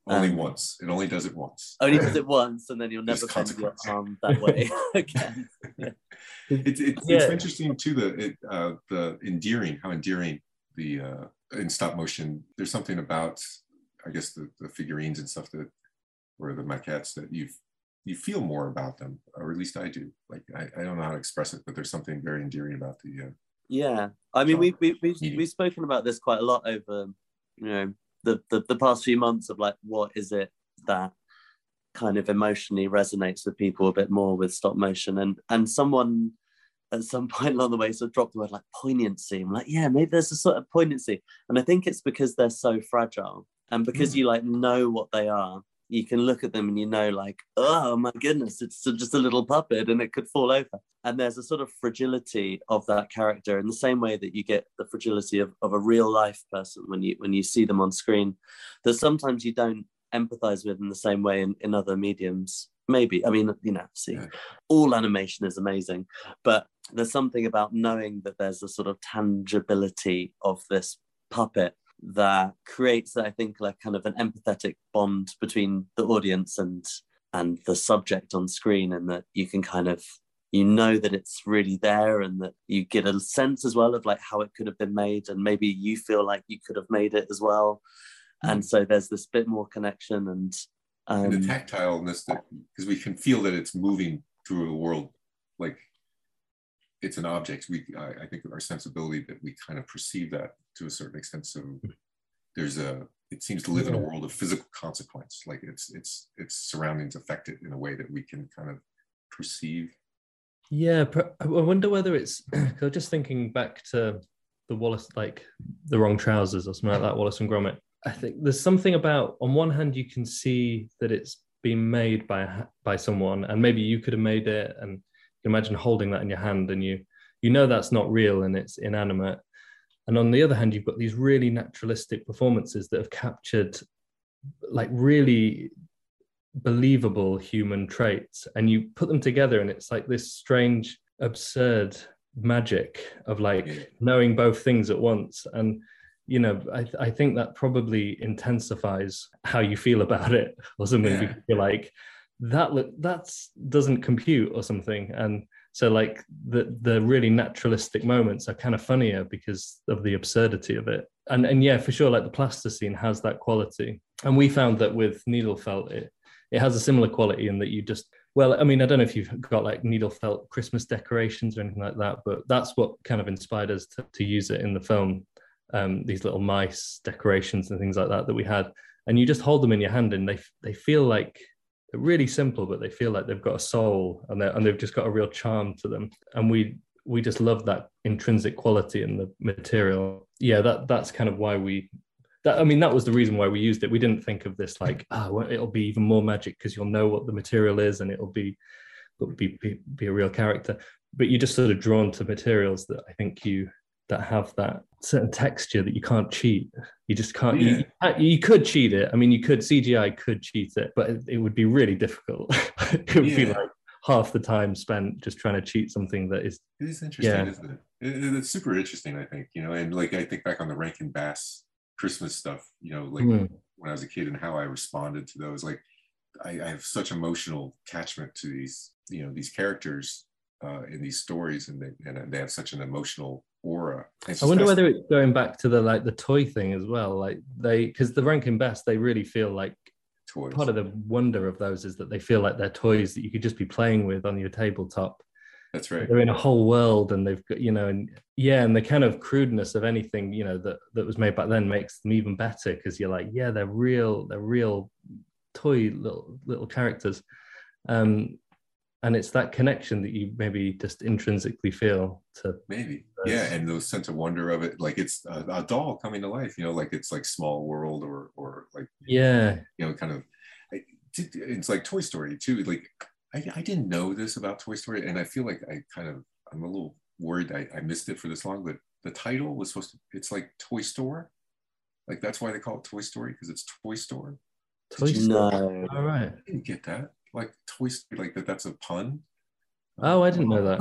Only Um, once. It only does it once. Only does it once, and then you'll There's never bend your consequence. arm that way again. Yeah. It's it's, Yeah. it's interesting too, the it, uh, the endearing, how endearing the uh, in stop motion. There's something about, I guess, the, the figurines and stuff that, or the maquettes, that you you feel more about them, or at least I do. Like I, I don't know how to express it, but there's something very endearing about the. Uh, Yeah, I mean, we've we, we've Eating. we've spoken about this quite a lot over, you know, the, the the past few months of like, what is it that kind of emotionally resonates with people a bit more with stop motion, and and someone at some point along the way sort of dropped the word like poignancy. I'm like, yeah, maybe there's a sort of poignancy, and I think it's because they're so fragile, and because Mm. you like know what they are. You can look at them and you know, like, oh my goodness, it's just a little puppet and it could fall over. And there's a sort of fragility of that character in the same way that you get the fragility of, of a real life person when you when you see them on screen, that sometimes you don't empathize with in the same way in, in other mediums. Maybe, I mean, you know, see, Yeah. all animation is amazing, but there's something about knowing that there's a sort of tangibility of this puppet that creates, I think, like kind of an empathetic bond between the audience and and the subject on screen, and that you can kind of, you know that it's really there, and that you get a sense as well of like how it could have been made, and maybe you feel like you could have made it as well. Mm. And so there's this bit more connection and um, and the tactileness, that because we can feel that it's moving through the world, like it's an object. We, I, I think, our sensibility, that we kind of perceive that to a certain extent. So there's a, it seems to live in a world of physical consequence. Like its its its surroundings affect it in a way that we can kind of perceive. Yeah, I wonder whether it's, because I'm just thinking back to the Wallace, like the Wrong Trousers or something like that, Wallace and Gromit. I think there's something about, on one hand, you can see that it's been made by by someone, and maybe you could have made it, and imagine holding that in your hand, and you you know that's not real and it's inanimate. And on the other hand, you've got these really naturalistic performances that have captured like really believable human traits, and you put them together and it's like this strange, absurd magic of like Yeah. knowing both things at once. And you know, I, th- I think that probably intensifies how you feel about it or something. Yeah. Because you're like, that look that's doesn't compute or something. And so like the the really naturalistic moments are kind of funnier because of the absurdity of it. And and yeah, for sure, like the plasticine has that quality. And we found that with needle felt, it it has a similar quality in that you just, well, I mean, I don't know if you've got like needle felt Christmas decorations or anything like that, but that's what kind of inspired us to, to use it in the film. Um, these little mice decorations and things like that that we had. And you just hold them in your hand and they they feel like, they're really simple, but they feel like they've got a soul, and, and they've just got a real charm to them. And we we just love that intrinsic quality in the material. Yeah, that that's kind of why we, that I mean, that was the reason why we used it. We didn't think of this like, ah, oh, well, it'll be even more magic because you'll know what the material is and it'll be, it'll be, be, be a real character. But you're just sort of drawn to materials that I think you, that have that certain texture that you can't cheat. You just can't, Yeah. you, you could cheat it. I mean, you could, C G I could cheat it, but it, it would be really difficult. It would Yeah. be like half the time spent just trying to cheat something that is. It is interesting, Yeah. isn't it? it? It's super interesting, I think, you know, and like, I think back on the Rankin Bass Christmas stuff, you know, like Mm. when I was a kid and how I responded to those, like, I, I have such emotional attachment to these, you know, these characters uh, in these stories, and they, and they have such an emotional aura. It's I wonder just- whether it's going back to the like the toy thing as well. Like they, because the Rankin Bass, they really feel like toys. part of the wonder of those is that they feel like they're toys that you could just be playing with on your tabletop. That's right. They're in a whole world, and they've got, you know, and yeah, and the kind of crudeness of anything, you know, that that was made back then makes them even better, because you're like, yeah, they're real, they're real toy little little characters. Um, and it's that connection that you maybe just intrinsically feel to. Maybe, yeah, and the sense of wonder of it, like it's a, a doll coming to life, you know, like it's like Small World, or or like, Yeah, you know, kind of, it's like Toy Story too. Like I, I didn't know this about Toy Story, and I feel like I kind of, I'm a little worried I, I missed it for this long, but the title was supposed to, it's like Toy Store, like that's why they call it Toy Story, because it's Toy Store. Toy Did you- Story. No. All right. I didn't get that, like Toy Story, like that that's a pun. Oh, I didn't know that.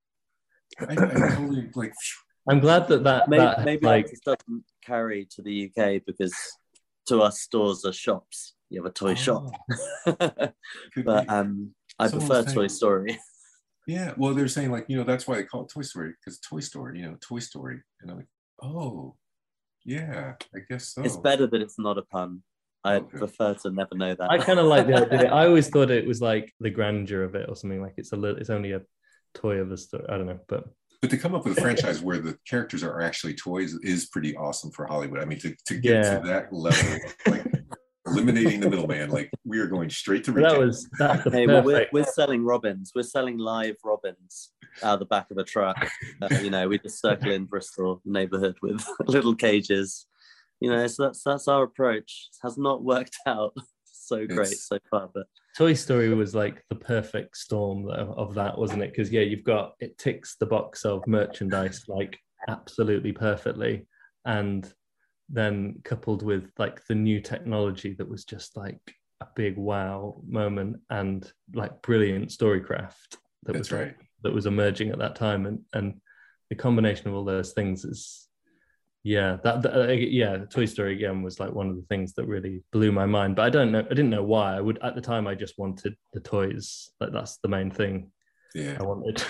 I, I totally like I'm glad that that, Maybe, that maybe like that just doesn't carry to the U K because to us stores are shops. you have a toy Oh, shop. could But be. um, I Someone prefer was saying- Toy Story. Yeah, well, they're saying like, you know, that's why they call it Toy Story, because Toy Story, you know, Toy Story. And I'm like, oh, yeah, I guess so. It's better that it's not a pun. I Okay. prefer to never know that. I kind of like the idea. I always thought it was like the grandeur of it or something, like it's a little, it's only a toy of a story. I don't know, but But to come up with a franchise where the characters are actually toys is pretty awesome for Hollywood. I mean, to, to get Yeah. to that level, like eliminating the middleman, like we are going straight to but that retail. was that's the Hey, well, we're, perfect. we're selling robins. We're selling live robins out the back of a truck. Uh, you know, we just circle in Bristol neighborhood with little cages. You know, so that's that's our approach. It has not worked out so great It's- so far, but Toy Story was like the perfect storm though, of that, wasn't it? Because yeah, you've got it ticks the box of merchandise like absolutely perfectly, and then coupled with like the new technology that was just like a big wow moment, and like brilliant storycraft that That's was like, right. that was emerging at that time, and and the combination of all those things is yeah that, that uh, yeah Toy Story again was like one of the things that really blew my mind. But I don't know, I didn't know why. I would at the time I just wanted the toys, like that's the main thing Yeah. I wanted.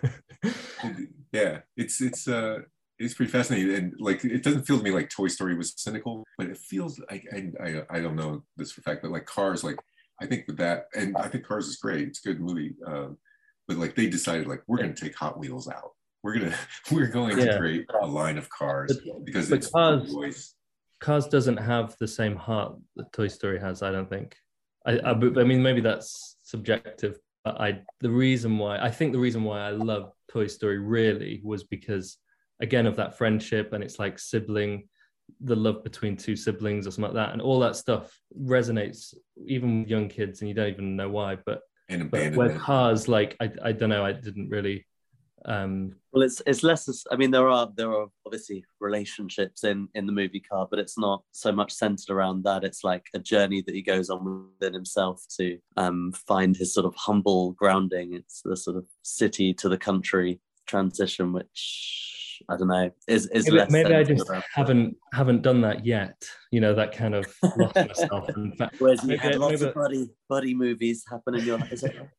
Yeah. It's, it's, uh, it's pretty fascinating. And like, it doesn't feel to me like Toy Story was cynical, but it feels like, I, I, I don't know this for a fact, but like Cars, like, I think with that, and I think Cars is great. It's a good movie. Um, but like they decided like, we're going to take Hot Wheels out. We're going to, we're going Yeah. to create a line of cars But- because but it's Cars- voice. Cars doesn't have the same heart that Toy Story has, I don't think. I, I, I mean, maybe that's subjective, but I the reason why I think the reason why I love Toy Story really was because, again, of that friendship, and it's like sibling, the love between two siblings or something like that, and all that stuff resonates even with young kids, and you don't even know why. But And but abandonment. where Cars, like I, I don't know, I didn't really. Um, well, it's it's less. I mean, there are there are obviously relationships in in the movie Car, but it's not so much centered around that. It's like a journey that he goes on within himself to um, find his sort of humble grounding. It's the sort of city to the country transition, which I don't know is is maybe less. maybe I centered just around- haven't haven't done that yet. You know, that kind of lost myself. In fact, Whereas you maybe had I- lots maybe- of buddy buddy movies happen in your life. Is that right?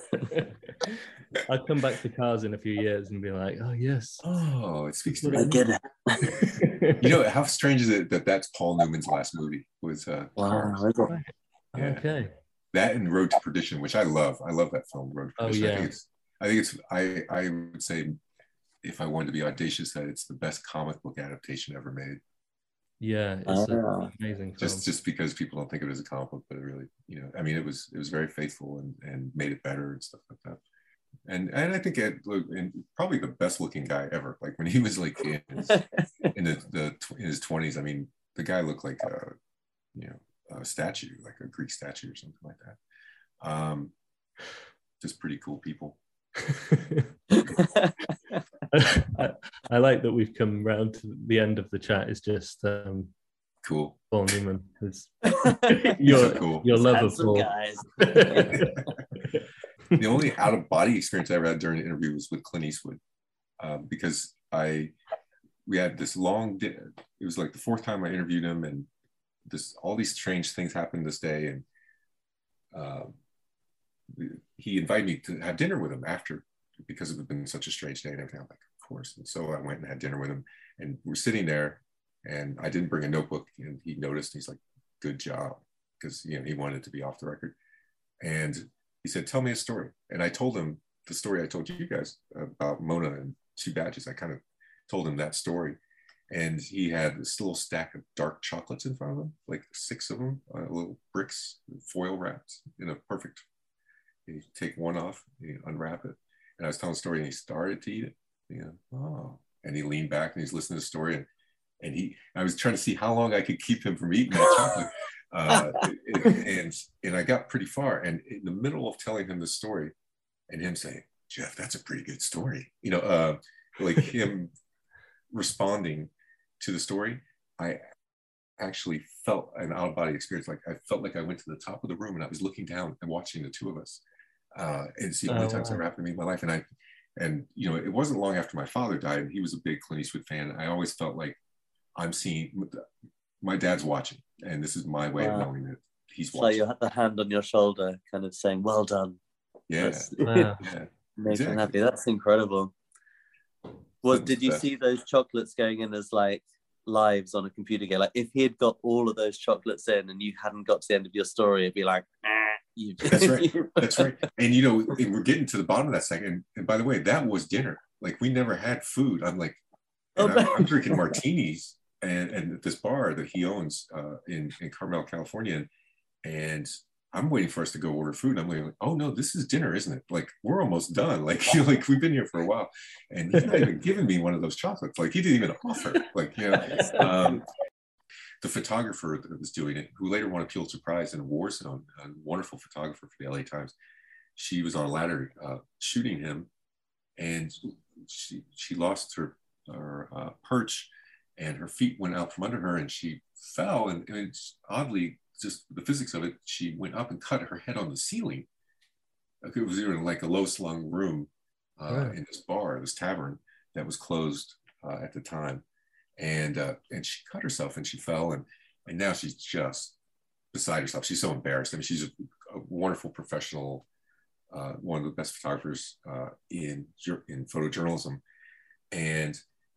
I'd come back to Cars in a few years and be like, oh yes. Oh, it speaks to What me. I get it. You know, how strange is it that that's Paul Newman's last movie was uh, Wow, Cars. is it? Yeah. Okay. That and Road to Perdition, which I love. I love that film, Road to Oh, Perdition. I yeah. think it's, I think it's, I, I would say, if I wanted to be audacious, that it's the best comic book adaptation ever made. Yeah, it's Ah. an amazing film. Just, just because people don't think of it as a comic book, but it really, you know, I mean, it was, it was very faithful and, and made it better and stuff like that. And, and I think Ed, and probably the best looking guy ever. Like when he was like in his, in the, the in his twenties, I mean, the guy looked like a, you know, a statue, like a Greek statue or something like that. Um, just pretty cool people. I, I like that we've come round to the end of the chat. It's just um, Cool. Paul Newman. It's These your, are cool. your love of Handsome Paul. guys. The only out of body experience I ever had during an interview was with Clint Eastwood, um, because I we had this long di- it was like the fourth time I interviewed him, and this all these strange things happened this day, and uh, he invited me to have dinner with him after, because it had been such a strange day and everything. I'm like, of course. And so I went and had dinner with him, and we're sitting there, and I didn't bring a notebook, and he noticed. And he's like, good job, because you know he wanted to be off the record. And he said, tell me a story. And I told him the story I told you guys about Mona and Two Badges. I kind of told him that story. And he had this little stack of dark chocolates in front of him, like six of them, uh, little bricks, foil wrapped in a perfect. You take one off, you unwrap it. And I was telling the story, and he started to eat it. You know, oh. And he leaned back and he's listening to the story. And, and he, I was trying to see how long I could keep him from eating that chocolate. Uh, and and I got pretty far, and in the middle of telling him the story, and him saying, "Jeff, that's a pretty good story," you know, uh, like him responding to the story, I actually felt an out of body experience. Like I felt like I went to the top of the room and I was looking down and watching the two of us. Uh, and it's the only Oh, times wow. ever happened to me in my life. And I, and you know, it wasn't long after my father died, and he was a big Clint Eastwood fan. I always felt like I'm seeing. My dad's watching, and this is my way Wow. of knowing that he's so watching. you have the hand on your shoulder, kind of saying, "Well done." Yeah, Wow. yeah, Make exactly. him happy. That's incredible. Was That's did the you best. see those chocolates going in as like lives on a computer game? Like if he had got all of those chocolates in and you hadn't got to the end of your story, it'd be like, ah, you. That's right. That's right. And you know, and we're getting to the bottom of that second. And, and by the way, that was dinner. Like we never had food. I'm like, Oh, and I'm, no. I'm drinking martinis and, and at this bar that he owns uh, in, in Carmel, California. And I'm waiting for us to go order food. I'm like, oh no, this is dinner, isn't it? Like we're almost done. Like, you know, like we've been here for a while. And he's not even giving me one of those chocolates. Like he didn't even offer. Like, you know, um, the photographer that was doing it, who later won a Pulitzer Prize in a war zone, a wonderful photographer for the L A Times. She was on a ladder uh, shooting him, and she she lost her her uh, perch, and her feet went out from under her, and she fell. And, and it's oddly, just the physics of it, she went up and cut her head on the ceiling. Like it was in like a low slung room uh, right. in this bar, this tavern that was closed uh, at the time. And uh, and she cut herself and she fell, and and now she's just beside herself. She's so embarrassed. I mean, she's a, a wonderful professional, uh, one of the best photographers uh, in in photojournalism. And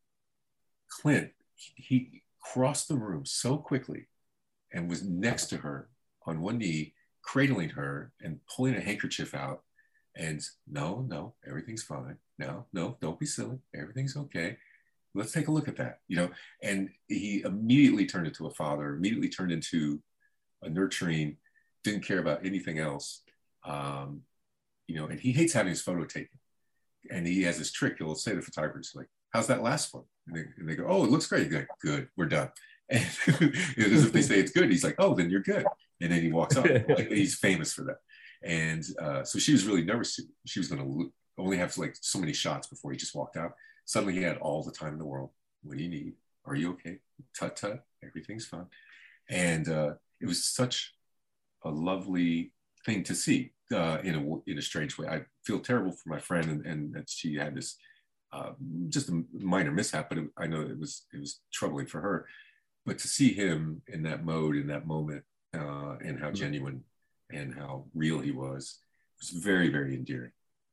Clint, he crossed the room so quickly and was next to her on one knee, cradling her and pulling a handkerchief out. And no, no, everything's fine. No, no, don't be silly. Everything's okay. Let's take a look at that, you know. And he immediately turned into a father, immediately turned into a nurturing, didn't care about anything else. Um, you know, and he hates having his photo taken. And he has this trick. He'll say to the photographers, like, how's that last one? And they, and they go, oh, it looks great. He's like, good, we're done. And as if they say it's good, he's like, oh, then you're good. And then he walks off. Like, he's famous for that. And uh, so she was really nervous. She was going to only have like so many shots before he just walked out. Suddenly he had all the time in the world. What do you need? Are you okay? Tut tut, everything's fine. And uh, it was such a lovely thing to see uh, in a in a strange way. I feel terrible for my friend, and, and that she had this uh, just a minor mishap, but it, I know it was it was troubling for her. But to see him in that mode, in that moment, uh, and how genuine and how real he was, was very, very endearing.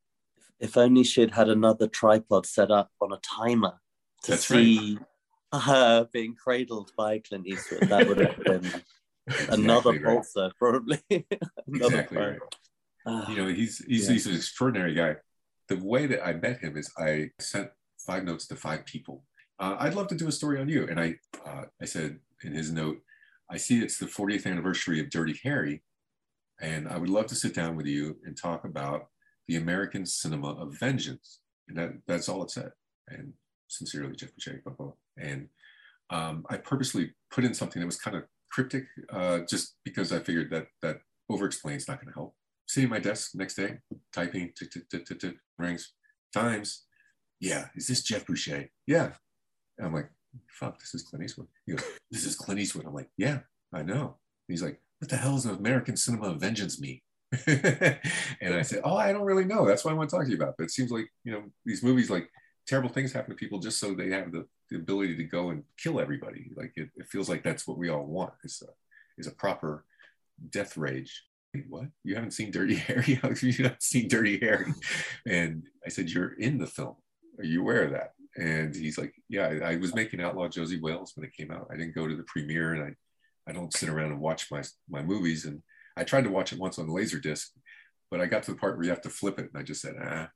If only she'd had another tripod set up on a timer to That's see right. her being cradled by Clint Eastwood. That would have been exactly another right. pulsar, probably. another exactly right. Uh, you know, he's he's, yeah. he's an extraordinary guy. The way that I met him is I sent five notes to five people. Uh, I'd love to do a story on you. And I, uh, I said in his note, I see it's the fortieth anniversary of Dirty Harry, and I would love to sit down with you and talk about the American cinema of vengeance. And that, that's all it said. And sincerely, Jeff Boucher, blah, blah. And um, I purposely put in something that was kind of cryptic, uh, just because I figured that that over-explain is not going to help. Sitting at my desk next day, typing, tick, tick, tick, tick, tick, rings, Times. Yeah, is this Jeff Boucher? Yeah. And I'm like, fuck, this is Clint Eastwood. He goes, this is Clint Eastwood. I'm like, yeah, I know. He's like, what the hell does American cinema of vengeance mean? And I said, oh, I don't really know. That's what I want to talk to you about. But it seems like, you know, these movies, like terrible things happen to people just so they have the, the ability to go and kill everybody. Like it, it feels like that's what we all want, is a, is a proper death rage. Wait, what? You haven't seen Dirty Harry? How have you not seen Dirty Harry? And I said, you're in the film. Are you aware of that? And he's like, yeah, I, I was making Outlaw Josie Wales when it came out. I didn't go to the premiere, and I, I don't sit around and watch my, my movies. And I tried to watch it once on the Laserdisc, but I got to the part where you have to flip it, and I just said, ah,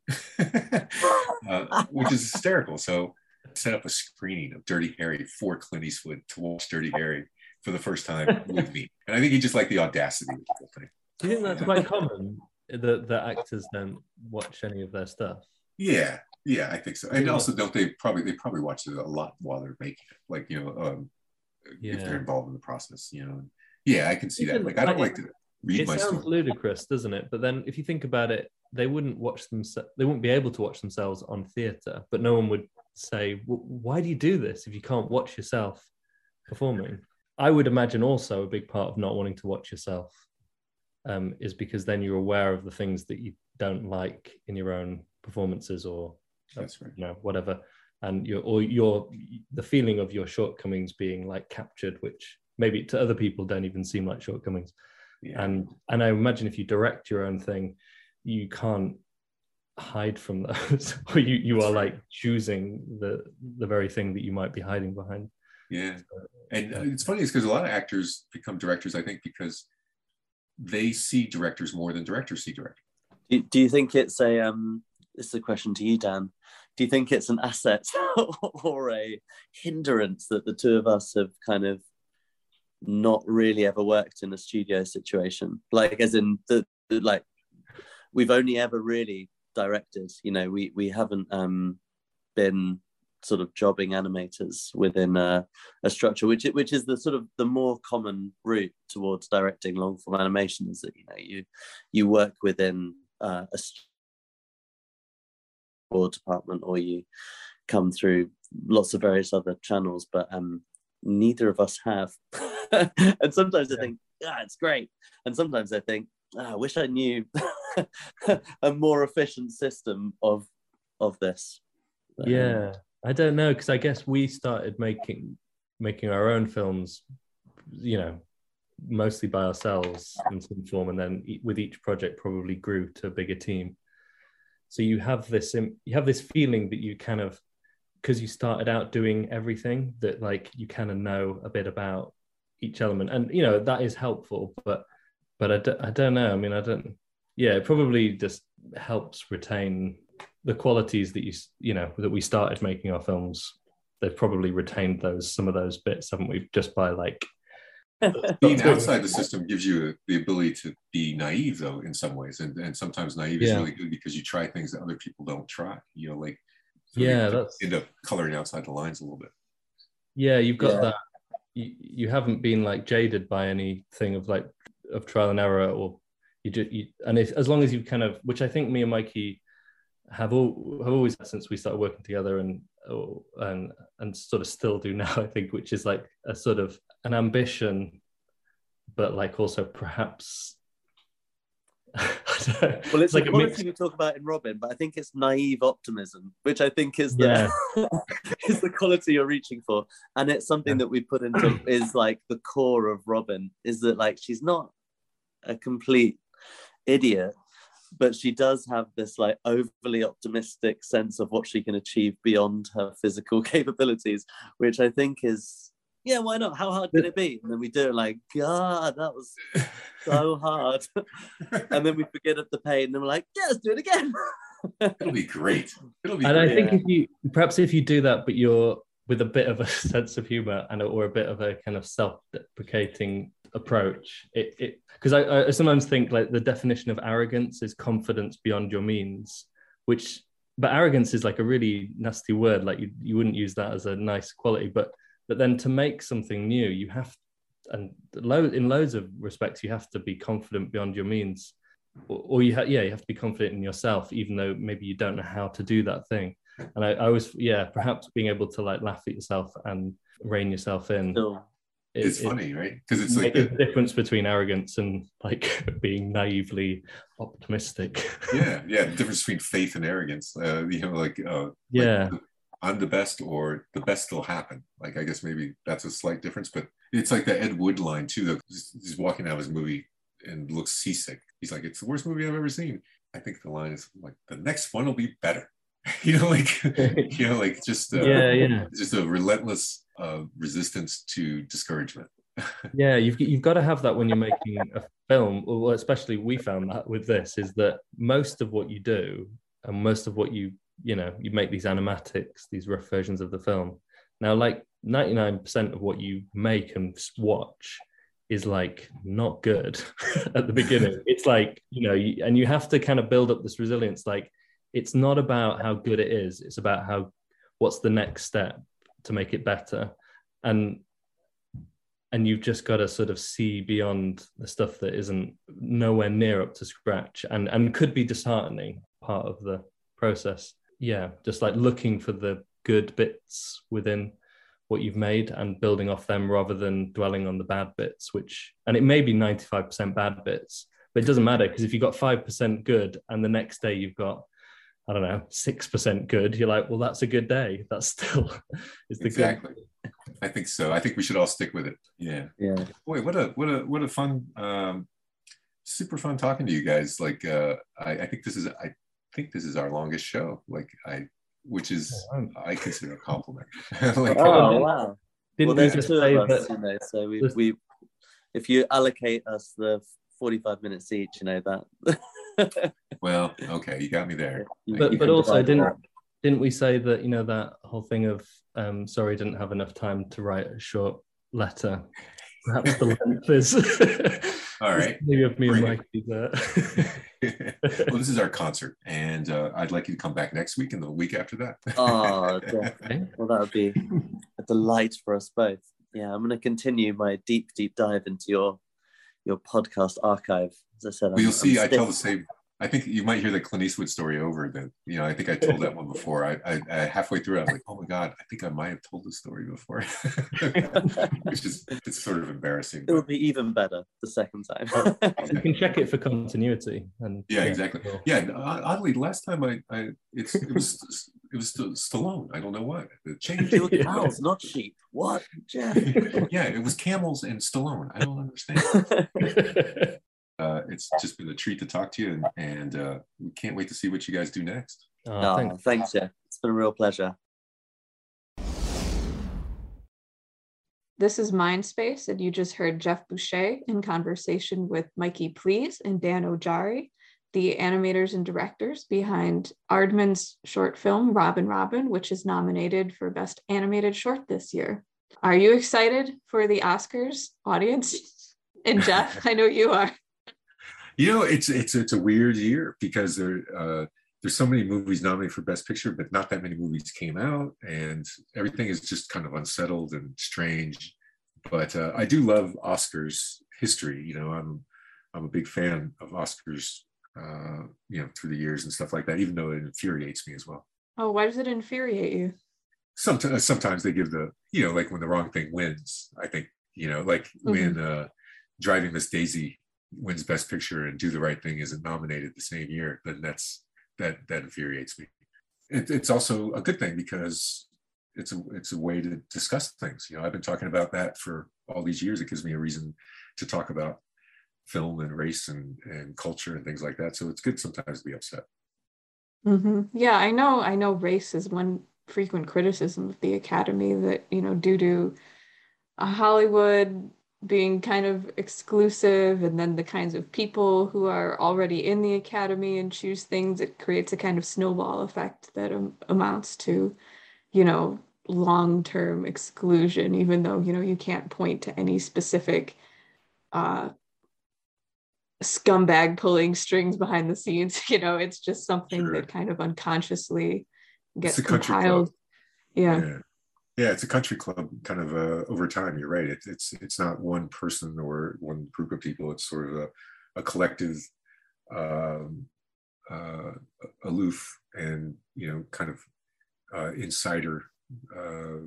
uh, which is hysterical. So I set up a screening of Dirty Harry for Clint Eastwood to watch Dirty Harry for the first time with me. And I think he just liked the audacity of the whole thing. Do you think that's quite common, that the actors don't watch any of their stuff? Yeah, yeah, I think so. And also, don't they probably they probably watch it a lot while they're making it, like, you know, um, yeah. if they're involved in the process, you know. Yeah, I can see Even, that. Like, I don't like, like to read it my sounds story. ludicrous, doesn't it? But then, if you think about it, they wouldn't watch them. They wouldn't be able to watch themselves on theatre. But no one would say, well, "Why do you do this if you can't watch yourself performing?" I would imagine also a big part of not wanting to watch yourself um, is because then you're aware of the things that you don't like in your own performances, or That's right. you know, whatever, and your or your the feeling of your shortcomings being like captured, which maybe to other people don't even seem like shortcomings. Yeah. And and I imagine if you direct your own thing, you can't hide from those, or you you are like choosing the the very thing that you might be hiding behind. Yeah, and it's funny, it's because a lot of actors become directors, I think, because they see directors more than directors see directors. Do, do you think it's a um? This is a question to you, Dan. Do you think it's an asset or a hindrance that the two of us have kind of not really ever worked in a studio situation? Like, as in the, the like, we've only ever really directed. You know, we we haven't um been sort of jobbing animators within a, a structure, which which is the sort of the more common route towards directing long form animation, is that, you know, you you work within uh, a or department, or you come through lots of various other channels, but um neither of us have. And sometimes I think, yeah, it's great, and sometimes I think, oh, I wish I knew a more efficient system of of this. Yeah, I don't know, because I guess we started making making our own films, you know, mostly by ourselves in some form, and then with each project probably grew to a bigger team. So you have this you have this feeling that you kind of, because you started out doing everything, that like you kind of know a bit about each element, and you know that is helpful. But but I, d- I don't know. I mean, I don't. Yeah, it probably just helps retain the qualities that you you know that we started making our films. They've probably retained those some of those bits, haven't we? Just by like being outside the system gives you the ability to be naive, though, in some ways, and and sometimes naive yeah. is really good because you try things that other people don't try. You know, like so yeah, you that's end up coloring outside the lines a little bit. Yeah, you've got Yeah. that. You, you haven't been like jaded by anything of like of trial and error, or you just you, and if, as long as you kind of, which I think me and Mikey have all have always had since we started working together, and oh, and and sort of still do now, I think, which is like a sort of an ambition, but like also perhaps Well, it's, like a a quality mix. we talk about in Robin, but I think it's naive optimism, which I think is the Yeah. is the quality you're reaching for, and it's something Yeah. that we put into is like the core of Robin, is that like she's not a complete idiot, but she does have this like overly optimistic sense of what she can achieve beyond her physical capabilities, which I think is, yeah, why not? How hard can it be? And then we do it like, God, that was so hard. And then we forget of the pain, and we're like, yeah, let's do it again. It'll be great. It'll be And great. I think if you perhaps if you do that, but you're with a bit of a sense of humor and or a bit of a kind of self-deprecating approach, it it because I, I sometimes think like the definition of arrogance is confidence beyond your means, which but arrogance is like a really nasty word. Like you you wouldn't use that as a nice quality, but but then to make something new, you have, and lo- in loads of respects, you have to be confident beyond your means, or, or you ha- yeah, you have to be confident in yourself, even though maybe you don't know how to do that thing. And I, I was yeah, perhaps being able to like laugh at yourself and rein yourself in. No. It's it, funny, right? Because it's it like makes the, a difference between arrogance and like being naively optimistic. yeah, yeah, the difference between faith and arrogance. Uh, you know, like uh, Yeah. like, I'm the best, or the best will happen. Like, I guess maybe that's a slight difference, but it's like the Ed Wood line too, though. He's, he's walking out of his movie and looks seasick. He's like, it's the worst movie I've ever seen. I think the line is like, the next one will be better. You know, like, you know, like just, uh, yeah, yeah. just a relentless uh, resistance to discouragement. Yeah, you've you've got to have that when you're making a film. Well, especially we found that with this, is that most of what you do and most of what you you know you make these animatics, these rough versions of the film. Now, like ninety-nine percent of what you make and watch is like not good at the beginning. It's like, you know, you, and you have to kind of build up this resilience. Like, it's not about how good it is; it's about how what's the next step to make it better. And and you've just got to sort of see beyond the stuff that isn't nowhere near up to scratch and, and could be disheartening, part of the process. Yeah, just like looking for the good bits within what you've made and building off them rather than dwelling on the bad bits, which, and it may be ninety-five percent bad bits, but it doesn't matter, because if you've got five percent good and the next day you've got I don't know, six percent good, you're like, well, that's a good day. That's still is the exactly. good. I think so. I think we should all stick with it. Yeah. Yeah. Boy, what a what a what a fun, um, super fun talking to you guys. Like, uh, I, I think this is I think this is our longest show. Like, I which is Oh, I consider a compliment. Like, Oh uh, wow. Didn't Well, we there's just two say of us, that? you know, so we There's- we if you allocate us the forty-five minutes each, you know that. well, okay, you got me there. You- But you but can also divide it didn't up. didn't we say that, you know, that whole thing of um sorry, didn't have enough time to write a short letter. Perhaps the length is All right. maybe of me and Bring Mikey. But Well, this is our concert, and uh, I'd like you to come back next week and the week after that. Oh, definitely. Well, that would be a delight for us both. Yeah, I'm going to continue my deep, deep dive into your your podcast archive. As I said, Well, you'll I'm, see. I'm I tell stiff. the same. I think you might hear the Clint Eastwood story over. That you know, I think I told that one before. I, I, I halfway through, I was like, "Oh my god, I think I might have told this story before," which is it's sort of embarrassing. It will But, be even better the second time. you can check it for continuity. And yeah, exactly. cool. Yeah, and, uh, oddly, last time I, I it's it was it was St- Stallone. I don't know why. The change. Killed Yeah. cows, not sheep. What, Jeff? Yeah, it was camels and Stallone. I don't understand. Uh, it's just been a treat to talk to you, and, and uh, we can't wait to see what you guys do next. Oh, Oh, thanks. thanks, Jeff. It's been a real pleasure. This is Mindspace, and you just heard Jeff Boucher in conversation with Mikey Please and Dan Ojari, the animators and directors behind Aardman's short film Robin Robin, which is nominated for Best Animated Short this year. Are you excited for the Oscars, audience? And Jeff, I know you are. You know, it's it's it's a weird year because there uh, there's so many movies nominated for Best Picture, but not that many movies came out, and everything is just kind of unsettled and strange. But uh, I do love Oscars history. You know, I'm I'm a big fan of Oscars. Uh, you know, through the years and stuff like that, even though it infuriates me as well. Oh, why does it infuriate you? Sometimes sometimes they give the, you know, like when the wrong thing wins. I think, you know, like Mm-hmm. when uh, Driving Miss Daisy wins Best Picture and Do the Right Thing isn't nominated the same year, then that's that that infuriates me. It, it's also a good thing because it's a it's a way to discuss things. You know, I've been talking about that for all these years. It gives me a reason to talk about film and race and and culture and things like that. So it's good sometimes to be upset. Mm-hmm. Yeah, I know. I know race is one frequent criticism of the Academy, that, you know, due to uh, Hollywood being kind of exclusive, and then the kinds of people who are already in the Academy and choose things, it creates a kind of snowball effect that um, amounts to, you know, long-term exclusion, even though, you know, you can't point to any specific uh, scumbag pulling strings behind the scenes. You know, it's just something Sure. that kind of unconsciously gets It's a country compiled. club. Yeah. Yeah. Yeah, it's a country club kind of uh, over time. You're right. It, it's it's not one person or one group of people. It's sort of a, a collective, um, uh, aloof and, you know, kind of uh, insider uh,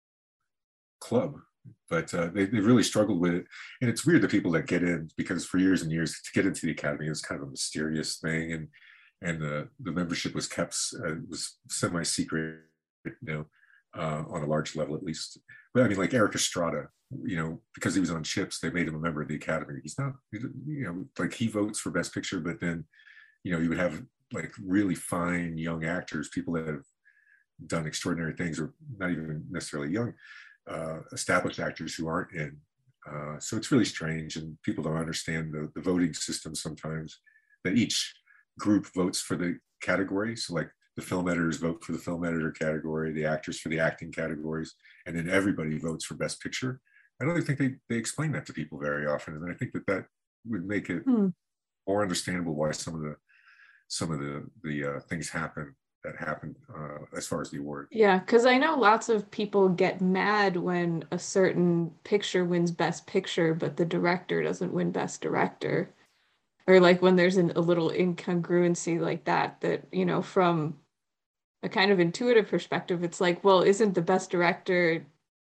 club. But uh, they, they really struggled with it. And it's weird, the people that get in, because for years and years to get into the Academy is kind of a mysterious thing. And and the, the membership was kept, uh, was semi-secret, you know, Uh, on a large level at least. But I mean, like Eric Estrada, you know, because he was on Chips, they made him a member of the Academy. He's not, you know, like he votes for Best Picture, but then, you know, you would have like really fine young actors, people that have done extraordinary things, or not even necessarily young, uh, established actors who aren't in. Uh, so it's really strange, and people don't understand the, the voting system sometimes, that each group votes for the category. So like, the film editors vote for the film editor category, the actors for the acting categories, and then everybody votes for Best Picture. I don't think they, they explain that to people very often. And I think that that would make it Hmm. more understandable why some of the some of the, the uh, things happen that happen uh, as far as the award. Yeah, because I know lots of people get mad when a certain picture wins Best Picture, but the director doesn't win Best Director. Or like when there's an, a little incongruency like that, that, you know, from a kind of intuitive perspective, it's like, well, isn't the Best Director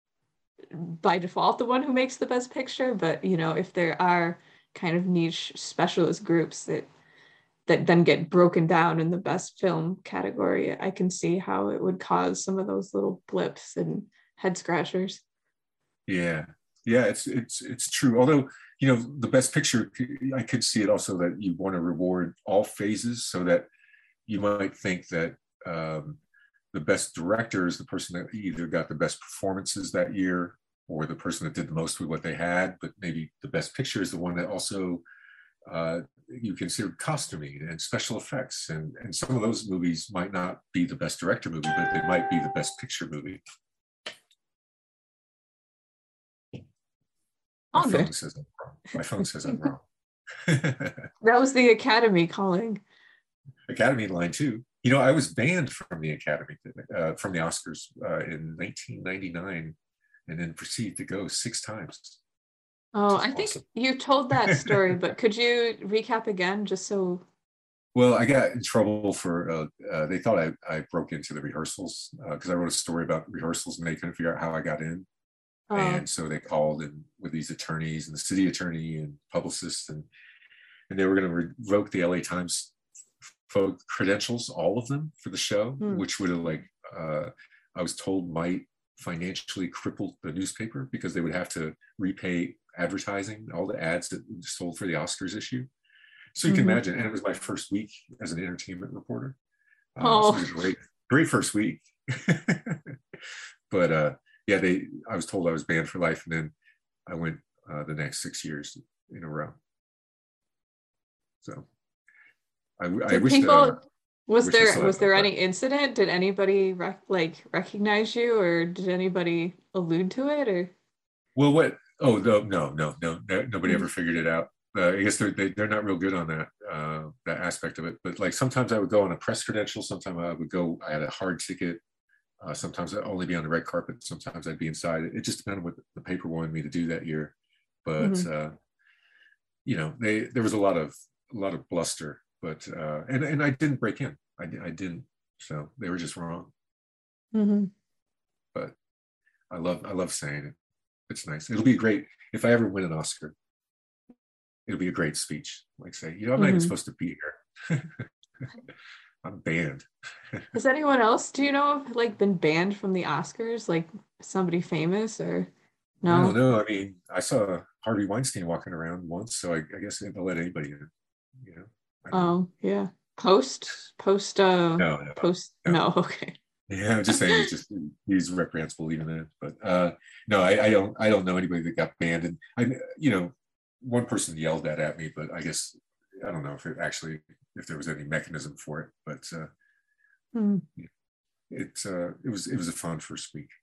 by default the one who makes the Best Picture? But, you know, if there are kind of niche specialist groups that that then get broken down in the best film category, I can see how it would cause some of those little blips and head scratchers. Yeah, yeah, it's it's it's true. Although, you know, the best picture, I could see it also that you want to reward all phases, so that you might think that um, the best director is the person that either got the best performances that year, or the person that did the most with what they had. But maybe the best picture is the one that also uh, you consider costuming and special effects, and and some of those movies might not be the best director movie, but they might be the best picture movie. My phone says I'm wrong. My phone says I'm wrong. That was the Academy calling. Academy line too. You know, I was banned from the Academy, uh, from the Oscars uh, in nineteen ninety-nine, and then proceeded to go six times. Oh, I think awesome. You told that story, but could you recap again, just so? Well, I got in trouble for, uh, uh, they thought I, I broke into the rehearsals because uh, I wrote a story about rehearsals and they couldn't figure out how I got in. Oh. And so they called in with these attorneys and the city attorney and publicists, and and they were going to revoke the L A Times credentials, all of them, for the show, hmm. which would have, like, uh, I was told might financially cripple the newspaper because they would have to repay advertising, all the ads that were sold for the Oscars issue. So you mm-hmm. can imagine, and it was my first week as an entertainment reporter. Uh, oh. So it was a great, great first week. But uh, yeah, they. I was told I was banned for life, and then I went uh, the next six years in a row. So I, I wish people, that, uh, was wish there was there any incident? Did anybody rec- like recognize you, or did anybody allude to it, or? Well, what? Oh no, no, no, no. Nobody mm-hmm. ever figured it out. Uh, I guess they're they, they're not real good on that uh, that aspect of it. But like sometimes I would go on a press credential. Sometimes I would go. I had a hard ticket. Uh, sometimes I'd only be on the red carpet. Sometimes I'd be inside. It just depended what the paper wanted me to do that year. But mm-hmm. uh, you know, they there was a lot of a lot of bluster. But uh, and and I didn't break in. I I didn't. So they were just wrong. Mm-hmm. But I love I love saying it. It's nice. It'll be great if I ever win an Oscar. It'll be a great speech. Like say, you know, I'm not mm-hmm. even supposed to be here. I'm banned. Has anyone else, do you know, have, like, been banned from the Oscars? Like somebody famous or no? No, no. I mean, I saw Harvey Weinstein walking around once, so I, I guess they'll let anybody in. You know. Oh know. yeah. Post post. Uh, no, no, post. No. no. Okay. Yeah, I'm just saying he's just he's reprehensible even then. But uh, no, I, I don't I don't know anybody that got banned. And I, you know, one person yelled that at me, but I guess I don't know if it actually if there was any mechanism for it. But uh, hmm. it uh, it was it was a fun first week.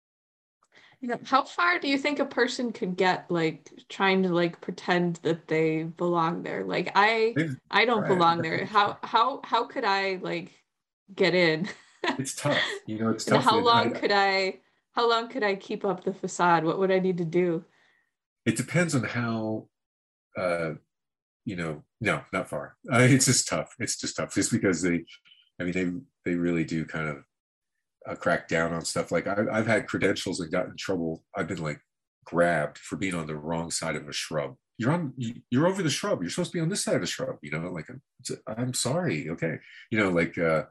Yeah. How far do you think a person could get, like trying to like pretend that they belong there? Like I They've I don't tried. belong there. How how how could I like get in? It's tough, you know. It's tough. And how long I, could I? How long could I keep up the facade? What would I need to do? It depends on how. Uh, you know, no, not far. Uh, it's just tough. It's just tough, just because they, I mean, they they really do kind of uh, crack down on stuff. Like I, I've had credentials and got in trouble. I've been like grabbed for being on the wrong side of a shrub. You're on. You're over the shrub. You're supposed to be on this side of the shrub. You know, like I'm sorry. Okay, you know, like. Uh,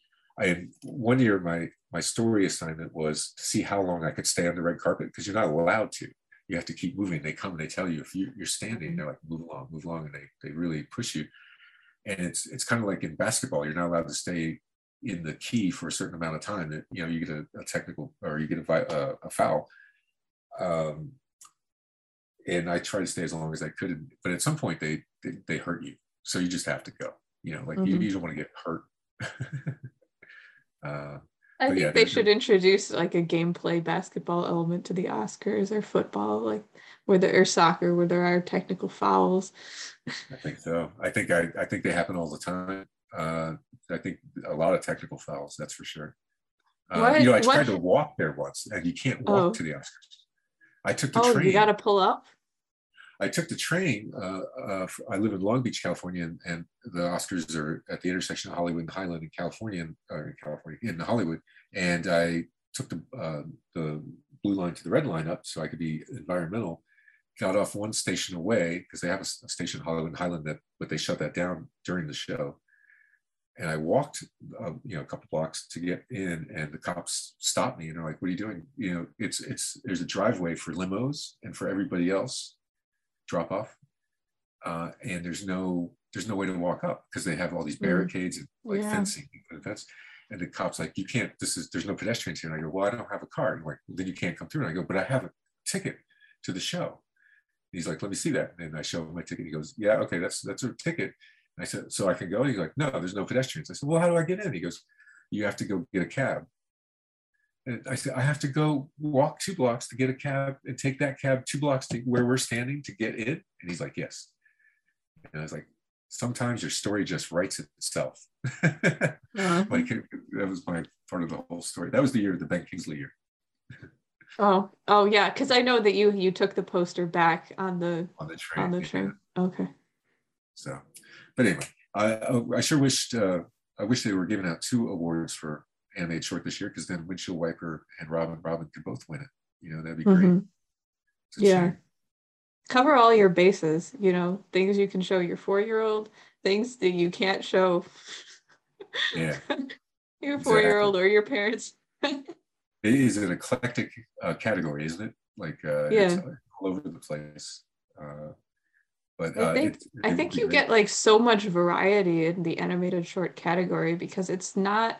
I one year my my story assignment was to see how long I could stay on the red carpet, because you're not allowed to. You have to keep moving. They come and they tell you if you, you're standing, they're like move along, move along, and they they really push you. And it's it's kind of like in basketball, you're not allowed to stay in the key for a certain amount of time. That you know you get a, a technical or you get a, a, a foul. Um, and I tried to stay as long as I could, but at some point they they, they hurt you, so you just have to go. You know, like mm-hmm. you, you don't want to get hurt. Uh, I think yeah, they should introduce like a gameplay basketball element to the Oscars, or football, like where there or soccer, where there are technical fouls. I think so. I think I, I think they happen all the time. Uh, I think a lot of technical fouls, that's for sure. Uh, what, you know, I tried what? to walk there once, and you can't walk oh. to the Oscars. I took the oh, train. You got to pull up. I took the train. Uh, uh, I live in Long Beach, California, and, and the Oscars are at the intersection of Hollywood and Highland in California, uh, in California, in Hollywood. And I took the uh, the blue line to the red line up so I could be environmental. got off one station away because they have a, a station in Hollywood Highland that, but they shut that down during the show. And I walked, uh, you know, a couple blocks to get in, and the cops stopped me and they're like, "What are you doing?" You know, it's it's there's a driveway for limos and for everybody else drop off, uh, and there's no there's no way to walk up because they have all these barricades and like Yeah. fencing and fence. And the cops like, "You can't. This is there's no pedestrians here." And I go, "Well, I don't have a car." And like, well, then you can't come through. And I go, "But I have a ticket to the show." And he's like, "Let me see that." And I show him my ticket. He goes, "Yeah, okay, that's that's a ticket." I said, "So I can go?" And he's like, "No, there's no pedestrians." I said, "Well, how do I get in?" He goes, "You have to go get a cab." And I said, "I have to go walk two blocks to get a cab and take that cab two blocks to where we're standing to get in?" And he's like, "Yes." And I was like, sometimes your story just writes itself. Uh-huh. Like that was my part of the whole story. That was the year, the Ben Kingsley year. Oh, oh yeah, because I know that you you took the poster back on the On the train. on the yeah. train. Okay. So, but anyway, I I sure wished uh, I wish they were giving out two awards for animated short this year, because then Windshield Wiper and Robin Robin could both win it. You know, that'd be great. Mhm. It's a Yeah. shame. Cover all your bases, you know, things you can show your four-year-old, things that you can't show Yeah. your four-year-old or your parents. It is an eclectic uh, category, isn't it? Like uh, Yeah. it's all over the place. Uh, but I uh, think it, I it think would be you great. get like so much variety in the animated short category because it's not.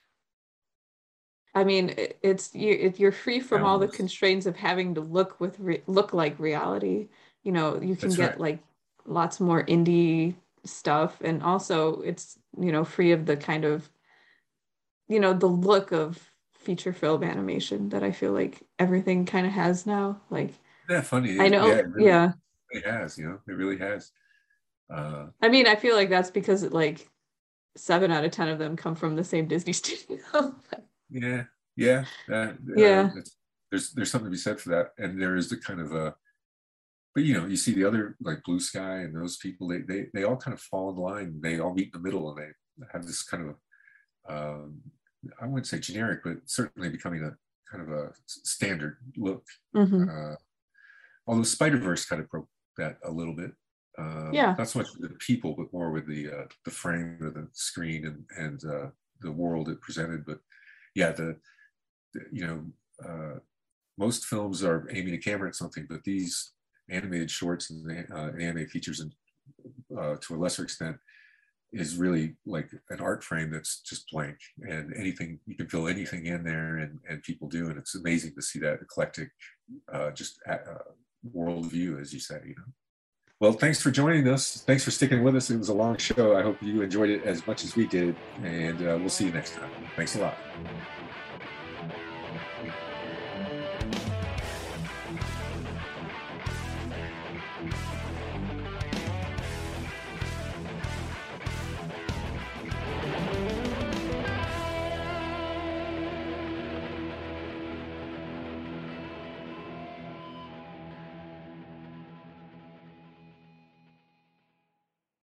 I mean, it, it's you. It, you're free from all the Almost. constraints of having to look with re, look like reality. You know, you can That's get right. like lots more indie stuff, and also it's you know free of the kind of you know the look of feature film animation that I feel like everything kind of has now. Like Yeah, funny. I It, know, yeah, it really, yeah. it has. You know, it really has. Uh, I mean, I feel like that's because like seven out of ten of them come from the same Disney studio. yeah, yeah. That, Yeah. uh, it's, there's there's something to be said for that, and there is the kind of uh, but you know, you see the other like Blue Sky and those people. They they they all kind of fall in line. They all meet in the middle, and they have this kind of um, I wouldn't say generic, but certainly becoming a kind of a standard look. Mhm. Uh, although Spider-Verse kind of broke that a little bit. Um, Yeah. Not so much with the people, but more with the uh, the frame of the screen and and uh, the world it presented. But yeah, the, the you know uh, most films are aiming a camera at something, but these animated shorts and uh, animated features, and uh, to a lesser extent, is really like an art frame that's just blank, and anything you can fill anything in there, and and people do, and it's amazing to see that eclectic, uh, just uh, worldview, as you say, you know. Well, thanks for joining us. Thanks for sticking with us. It was a long show. I hope you enjoyed it as much as we did, and uh, we'll see you next time. Thanks a lot.